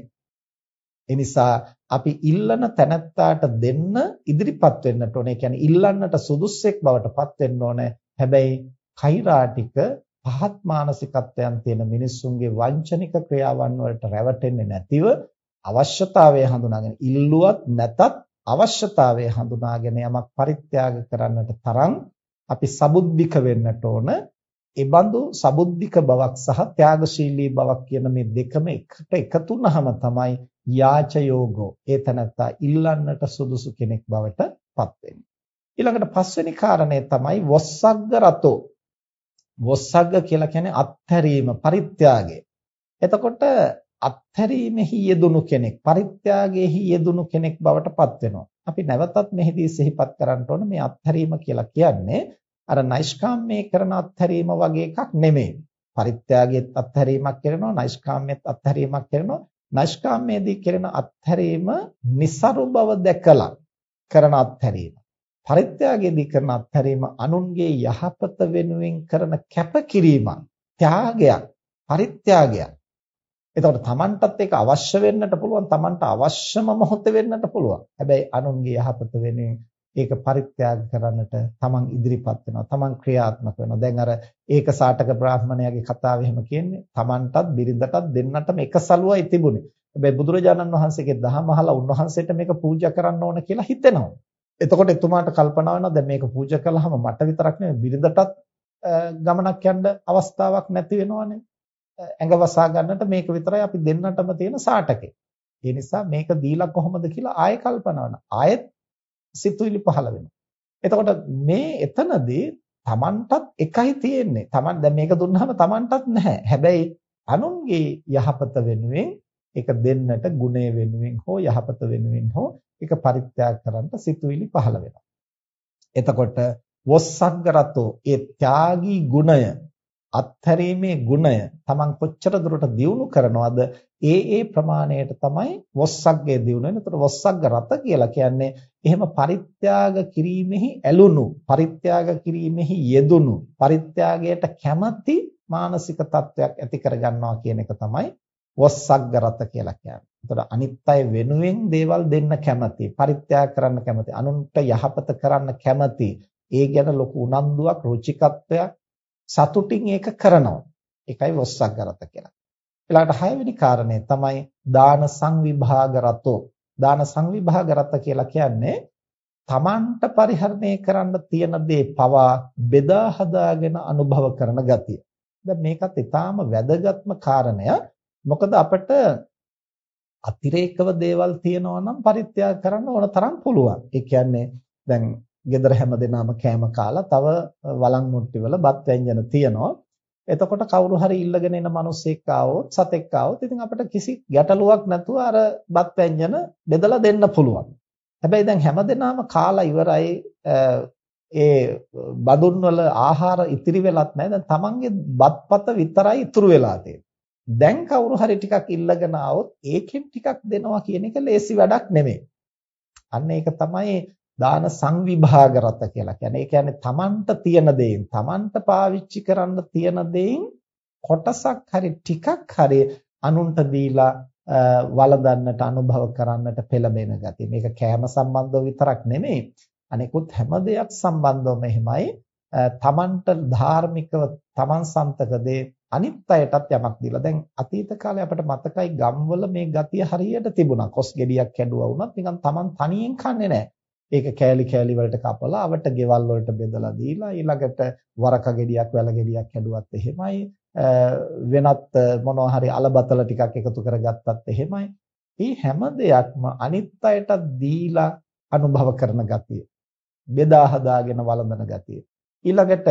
ඒ නිසා අපි ඉල්ලන තැනත්තාට දෙන්න ඉදිරිපත් වෙන්නට ඕනේ. ඒ කියන්නේ ඉල්ලන්නට සුදුස්සෙක් බවට පත් වෙන්න ඕනේ. හැබැයි කෛරාටික පහත් මානසිකත්වයන් තියෙන මිනිස්සුන්ගේ වංචනික ක්‍රියාවන් වලට රැවටෙන්නේ නැතිව අවශ්‍යතාවය හඳුනාගෙන ඉල්ලුවත් නැතත් අවශ්‍යතාවය හඳුනාගෙන යමක් පරිත්‍යාග කරන්නට තරම් අපි සබුද්ධික වෙන්නට ඕන. ඒ බඳු සබුද්ධික බවක් සහ ත්‍යාගශීලී බවක් කියන මේ දෙකම එකට එකතු වුනහම තමයි යාච යෝගෝ. ඒ තනත්තා ඉල්ලන්නට සුදුසු කෙනෙක් බවට පත් වෙන්නේ. ඊළඟට පස්වෙනි කාරණය තමයි වොස්සග්ග රතෝ. වොස්සග්ග කියලා කියන්නේ අත්හැරීම, පරිත්‍යාගය. එතකොට අත්හැරීමෙහි යෙදුණු කෙනෙක්, පරිත්‍යාගයේහි යෙදුණු කෙනෙක් බවට පත් වෙනවා. අපි නැවතත් මෙහිදී සිහිපත් කරන්න ඕන මේ අත්හැරීම කියලා කියන්නේ අර නෛෂ්කාම්මයේ කරන අත්හැරීම වගේ එකක් නෙමෙයි. පරිත්‍යාගයේත් අත්හැරීමක් කරනවා, නෛෂ්කාම්මයේත් අත්හැරීමක් කරනවා. නෛෂ්කාම්මයේදී කරන අත්හැරීම નિසරු බව දැකලා කරන අත්හැරීම. පරිත්‍යාගයේදී කරන අත්හැරීම අනුන්ගේ යහපත වෙනුවෙන් කරන කැපකිරීමක්, ත්‍යාගයක්, පරිත්‍යාගයක්. එතකොට Tamanටත් ඒක අවශ්‍ය වෙන්නට පුළුවන්, Tamanට අවශ්‍යම මොහොතේ වෙන්නට පුළුවන්. හැබැයි අනුන්ගේ යහපත වෙනුවෙන් ඒක පරිත්‍යාග කරන්නට Taman ඉදිරිපත් වෙනවා. Taman ක්‍රියාත්මක වෙනවා. දැන් අර ඒක සාටක බ්‍රාහ්මණයාගේ කතාව එහෙම කියන්නේ Tamanටත් බිරිඳටත් දෙන්නටම එක සලුවයි තිබුණේ. හැබැයි බුදුරජාණන් වහන්සේගේ දහම අහලා උන්වහන්සේට මේක පූජා කරන්න ඕන කියලා හිතෙනවා. එතකොට එතුමාට කල්පනා වෙනවා දැන් මේක පූජා කළාම මට විතරක් නෙවෙයි බිරිඳටත් ගමනක් යන්න අවස්ථාවක් නැති වෙනවනේ. ඇඟ වසා ගන්නට මේක විතරයි අපි දෙන්නටම තියෙන සාටකේ. ඒ නිසා මේක දීලා කොහොමද කියලා ආයෙ කල්පනා වෙනවා. ආයෙත් සිතුවිලි පහළ වෙනවා. එතකොට මේ එතනදී Tamanටත් එකයි තියෙන්නේ. Taman දැන් මේක දුන්නාම Tamanටත් නැහැ. හැබැයි අනුන්ගේ යහපත වෙනුවෙන් ඒක දෙන්නට ගුණය වෙනුවෙන් හෝ යහපත වෙනුවෙන් හෝ ඒක පරිත්‍යාග කරන්න සිතුවිලි පහළ වෙනවා. එතකොට වොස්සග්ගරතෝ ඒ ත්‍යාගී ගුණය අත්හැරීමේ ගුණය Taman කොච්චර දුරට දියුණු කරනවද ඒ ඒ ප්‍රමාණයට තමයි වොස්සග්ගේ දියුණු වෙන්නේ. එතකොට වොස්සග්ග රත කියලා කියන්නේ එහෙම පරිත්‍යාග කිරීමෙහි ඇලුණු, පරිත්‍යාග කිරීමෙහි යෙදුණු, පරිත්‍යාගයට කැමැති මානසික තත්වයක් ඇති කරගන්නවා කියන එක තමයි වොස්සග්ග රත කියලා කියන්නේ. එතකොට අනිත් අය වෙනුවෙන් දේවල් දෙන්න කැමැති, පරිත්‍යාග කරන්න කැමැති, අනුන්ට යහපත කරන්න කැමැති, ඒ ගැන ලොකු උනන්දුවක්, රුචිකත්වයක් සතුටින් ඒක කරනවා. ඒකයි වොස්සග්ගරත කියලා. ඊළඟට හයවෙනි කාරණය තමයි දාන සංවිභාග රතෝ. දාන සංවිභාග රත කියලා කියන්නේ තමන්ට පරිහරණය කරන්න තියෙන දේ පවා බෙදා හදාගෙන අනුභව කරන ගතිය. දැන් මේකත් ඊටාම වැදගත්ම කාරණයක්. මොකද අපිට අතිරේකව දේවල් තියනවා නම් පරිත්‍යාග කරන්න ඕන තරම් පුළුවන්. ඒ කියන්නේ දැන් ගෙදර හැමදෙනාම කෑම කාලා තව වළං මුට්ටි වල බත් ව්‍යංජන තියනවා. එතකොට කවුරු හරි ඉල්ලගෙන එන මිනිස්සෙක් ආවොත් සතෙක් ආවොත් ඉතින් අපිට කිසි ගැටලුවක් නැතුව අර බත් ව්‍යංජන බෙදලා දෙන්න පුළුවන්. හැබැයි දැන් හැමදෙනාම කාලා ඉවරයි ඒ බදුන් වල ආහාර ඉතිරි වෙලත් නැහැ. දැන් තමන්ගේ බත්පත විතරයි ඉතුරු වෙලා තියෙන්නේ. දැන් කවුරු හරි ටිකක් ඉල්ලගෙන ආවොත් ඒකෙන් ටිකක් දෙනවා කියන එක ලේසි වැඩක් නෙමෙයි. අන්න ඒක තමයි දාන සංවිභාග රත කියලා කියන්නේ. ඒ කියන්නේ තමන්ට තියෙන දේෙන්, තමන්ට පාවිච්චි කරන්න තියෙන දේෙන් කොටසක් හරි ටිකක් හරි අනුන්ට දීලා වළඳන්නට, අනුභව කරන්නට පෙළඹෙන ගතිය. මේක කෑම සම්බන්ධව විතරක් නෙමෙයි. අනිකුත් හැම දෙයක් සම්බන්ධවම එහෙමයි. තමන්ට ධාර්මිකව තමන් සන්තක දේ අනිත් අයටත් යමක් දීලා. දැන් අතීත කාලේ අපිට මතකයි ගම්වල මේ ගතිය හරියට තිබුණා. කොස් ගෙඩියක් කැඩුවා වුණත් නිකන් තමන් තනියෙන් කන්නේ නැහැ. ඒක කෑලි කෑලි වලට කපලා අවට ගෙවල් වලට බෙදලා දීලා ඊළඟට වරක ගෙඩියක් වැල ගෙඩියක් හැදුවත් එහෙමයි වෙනත් මොනවා හරි අලබතල ටිකක් එකතු කරගත්තත් එහෙමයි. මේ හැම දෙයක්ම අනිත් අයට දීලා අනුභව කරන ගතිය, බෙදා හදාගෙන වළඳන ගතිය. ඊළඟට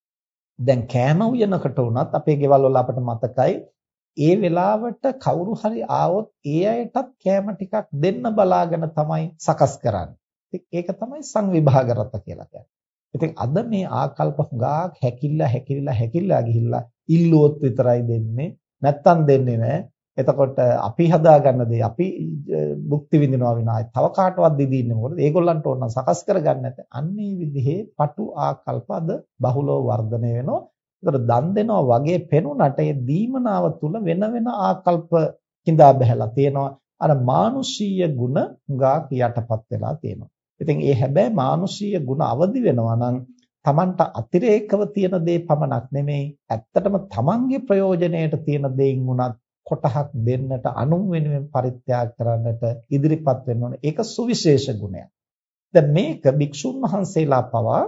දැන් කෑම උයනකට වුණත් අපේ ගෙවල් වල අපිට මතකයි ඒ වෙලාවට කවුරු හරි ආවොත් ඒ අයටත් කෑම ටිකක් දෙන්න බලාගෙන තමයි සකස් කරන්නේ. ඒක තමයි සංවිභාග රත කියලා කියන්නේ. ඉතින් අද මේ ආකල්ප හුඟක් හැකිල්ලා හැකිලිලා හැකිල්ලා ගිහිල්ලා ඉල්ලුවොත් විතරයි දෙන්නේ, නැත්තම් දෙන්නේ නැහැ. එතකොට අපි හදාගන්න දේ අපි භුක්ති විඳිනවා විනායි තව කාටවත් දෙදින්නේ මොකද? ඒගොල්ලන්ට ඕන නම් සකස් කරගන්න නැත්නම් අන්නේ විදිහේ පටු ආකල්ප අද බහුලව වර්ධනය වෙනවා. ඒතර දන් දෙනවා වගේ පෙනුනට ඒ දීමනාව තුල වෙන වෙන ආකල්ප කිඳා බහැලා තියෙනවා. අර මානුෂීය ගුණ හුඟක් යටපත් වෙලා තියෙනවා. ඉතින් ඒ හැබැයි මානුෂීය ගුණ අවදි වෙනවා නම් Tamanට අතිරේකව තියෙන දේ පමණක් නෙමෙයි, ඇත්තටම Tamanගේ ප්‍රයෝජනයට තියෙන දේින් උනත් කොටහක් දෙන්නට, අනුන් වෙනුවෙන් පරිත්‍යාග කරන්නට ඉදිරිපත් වෙන්න ඕනේ. ඒක සුවිශේෂ ගුණයක්. දැන් මේක භික්ෂුන් වහන්සේලා පවා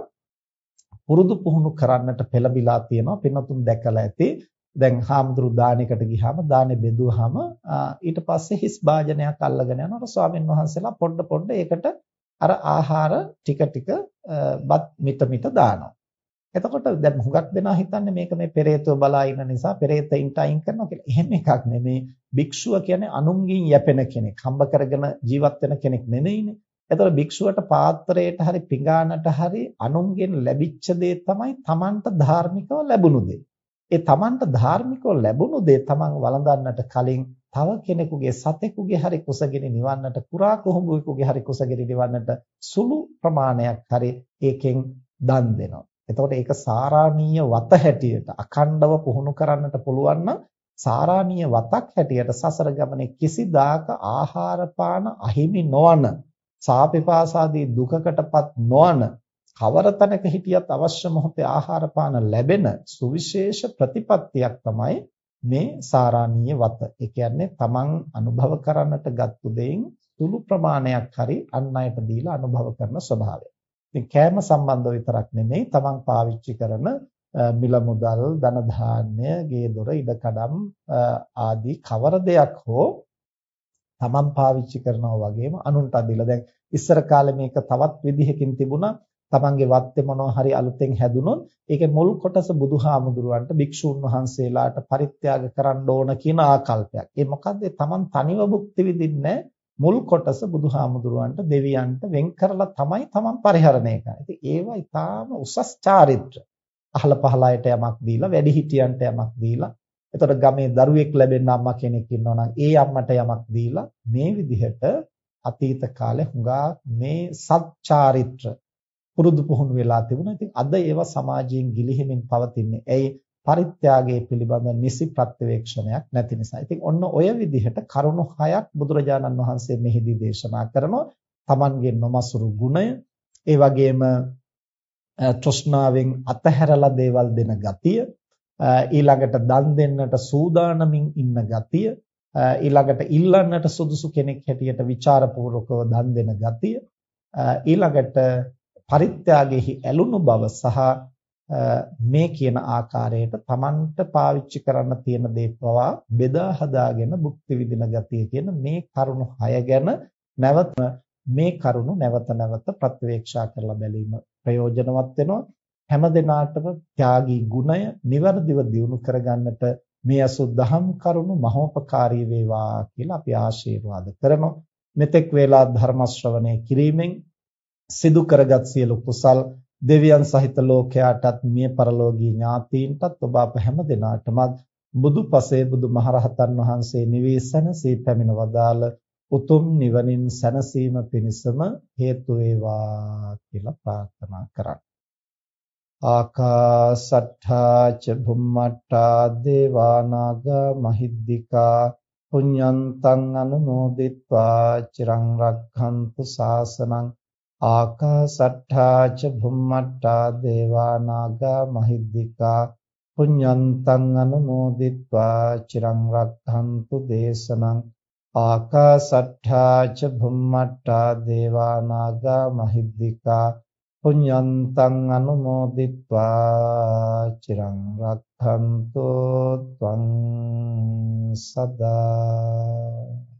පුරුදු පුහුණු කරන්නට පෙළඹිලා තියෙනවා. පින්නතුන් දැකලා ඇති. දැන් හාමුදුරු දානෙකට ගියාම දානෙ බෙදුවාම ඊට පස්සේ හිස් භාජනයක් අල්ලගෙන යනවා. ස්වාමීන් වහන්සේලා පොඩ පොඩ ඒකට අර ආහාර ටික ටික බත් මිට මිට දානවා. එතකොට දැන් හුඟක් දෙනා හිතන්නේ මේක මේ පෙරේතව බලා ඉන්න නිසා පෙරේතයින්ට අයින් කරනවා කියලා. එහෙම එකක් නෙමෙයි. භික්ෂුව කියන්නේ අනුන්ගෙන් යැපෙන කෙනෙක්. හම්බ කරගෙන ජීවත් වෙන කෙනෙක් නෙමෙයිනේ. එතකොට භික්ෂුවට පාත්‍රයට හරි පිඟානට හරි අනුන්ගෙන් ලැබිච්ච දේ තමයි Tamanට ධාර්මිකව ලැබුණු දේ. ඒ Tamanට ධාර්මිකව ලැබුණු දේ Taman වළඳන්නට කලින් තව කෙනෙකුගේ සතෙකුගේ හරි කුසගිනි නිවන්නට, කුරා කුහුඹුවෙකුගේ හරි කුසගිනි නිවන්නට සුළු ප්‍රමාණයක් හරි ඒකෙන් දන් දෙනවා. එතකොට ඒක සාරාණීය වත හැටියට අඛණ්ඩව පුහුණු කරන්නට පුළුවන් නම් සාරාණීය වතක් හැටියට සසර ගමනේ කිසිදාක ආහාර පාන අහිමි නොවන සාපේපාසාදී දුකකටපත් නොවන කවර තැනක හිටියත් අවශ්‍ය මොහොතේ ආහාර පාන ලැබෙන සුවිශේෂ ප්‍රතිපත්තියක් තමයි මේ සාරාණීය වත. ඒ කියන්නේ තමන් අනුභව කරන්නට ගත්තු දෙයින් සුළු ප්‍රමාණයක් හරි අන් අයට දීලා අනුභව කරන ස්වභාවය. ඉතින් කෑම සම්බන්ධව විතරක් නෙමෙයි තමන් පාවිච්චි කරන මිල මුදල්, ධන ධාන්‍ය, ගේ දොර, ඉඩකඩම් ආදී කවර දෙයක් හෝ තමන් පාවිච්චි කරනවා වගේම අනුන්ට දීලා. දැන් ඉස්සර කාලේ මේක තවත් විදිහකින් තිබුණා. තමන්ගේ වත්තේ මොනවා හරි අලුතෙන් හැදුනොත් ඒකේ මුල් කොටස බුදුහාමුදුරුවන්ට භික්ෂූන් වහන්සේලාට පරිත්‍යාග කරන්න ඕන කියන ආකල්පයක්. ඒ මොකද්ද? තමන් තනිව භුක්ති විඳින්නේ මුල් කොටස බුදුහාමුදුරුවන්ට දෙවියන්ට වෙන් කරලා තමයි තමන් පරිහරණය කරන්නේ. ඉතින් ඒවා ඊටාම උසස් චාරිත්‍ර. අහල පහල අයට යමක් දීලා, වැඩිහිටියන්ට යමක් දීලා, එතකොට ගමේ දරුවෙක් ලැබෙන්න අම්මා කෙනෙක් ඉන්නවා නම් ඒ අම්මට යමක් දීලා මේ විදිහට අතීත කාලේ හුඟා මේ සත්චාරිත්‍ර පුරුදු පුහුණු වෙලා තිබුණා. ඉතින් අද ඒවා සමාජයෙන් ගිලිහෙමින් පවතින්නේ. ඇයි? පරිත්‍යාගයේ පිළිබඳ නිසි ප්‍රත්‍යවේක්ෂණයක් නැති නිසා. ඉතින් ඔන්න ඔය විදිහට කරුණු හයක් බුදුරජාණන් වහන්සේ මෙහිදී දේශනා කරනවා. තමන්ගේ නොමසුරු ගුණය, ඒ වගේම තෘෂ්ණාවෙන් අතහැරලා දේවල් දෙන ගතිය, ඊළඟට දන් දෙන්නට සූදානමින් ඉන්න ගතිය, ඊළඟට ඉල්ලන්නට සුදුසු කෙනෙක් හැටියට ਵਿਚාරපූර්වකව දන් දෙන ගතිය, ඊළඟට පරිත්‍යාගයේ ඇලුණු බව සහ මේ කියන ආකාරයට Tamanට පාවිච්චි කරන්න තියෙන දේ පවා බෙදා හදාගෙන භුක්ති විඳින ගතිය කියන මේ කරුණු හය ගැන නැවත මේ කරුණු නැවත නැවත ප්‍රත්‍යවේක්ෂා කරලා බැලීම ප්‍රයෝජනවත් වෙනවා. හැම දිනාටම ත්‍යාගී ගුණය નિවර්දිව දියුණු කරගන්නට මේ අසුද්ධහම් කරුණු මහෝපකාරී වේවා කියලා අපි ආශිර්වාද කරනවා. මෙතෙක් වේලා ධර්ම ශ්‍රවණය කිරීමෙන් සිදු කරගත් සියලු කුසල් දෙවියන් සහිත ලෝකයාටත් මිය පරලෝකීය ඥාතීන්ටත් ඔබ අප හැම දිනාටම බුදුපසේ බුදුමහරහතන් වහන්සේ නිවේසනසේ පැමිණ වදාළ උතුම් නිවනින් සැනසීම පිණිසම හේතු වේවා කියලා ප්‍රාර්ථනා කරා. ආකාසට්ඨා ච භුම්මට්ඨා දේවා නාග මහිද්దికා පුඤ්ඤන්තං අනුමෝදිත්වා චිරං රක්ඛන්තු ශාසනං. ආකාසට්ඨා ච භුම්මට්ඨා දේවා නාග මහිද්దికා පුඤ්ඤන්තං අනුමෝදිත්වා චිරං රක්ඛන්තු දේශනං. ආකාසට්ඨා ච භුම්මට්ඨා දේවා නාග මහිද්దికා පුඤ්ඤන්තං අනුමෝදිත්වා චිරං රක්ඛන්තු ත්වං සදා.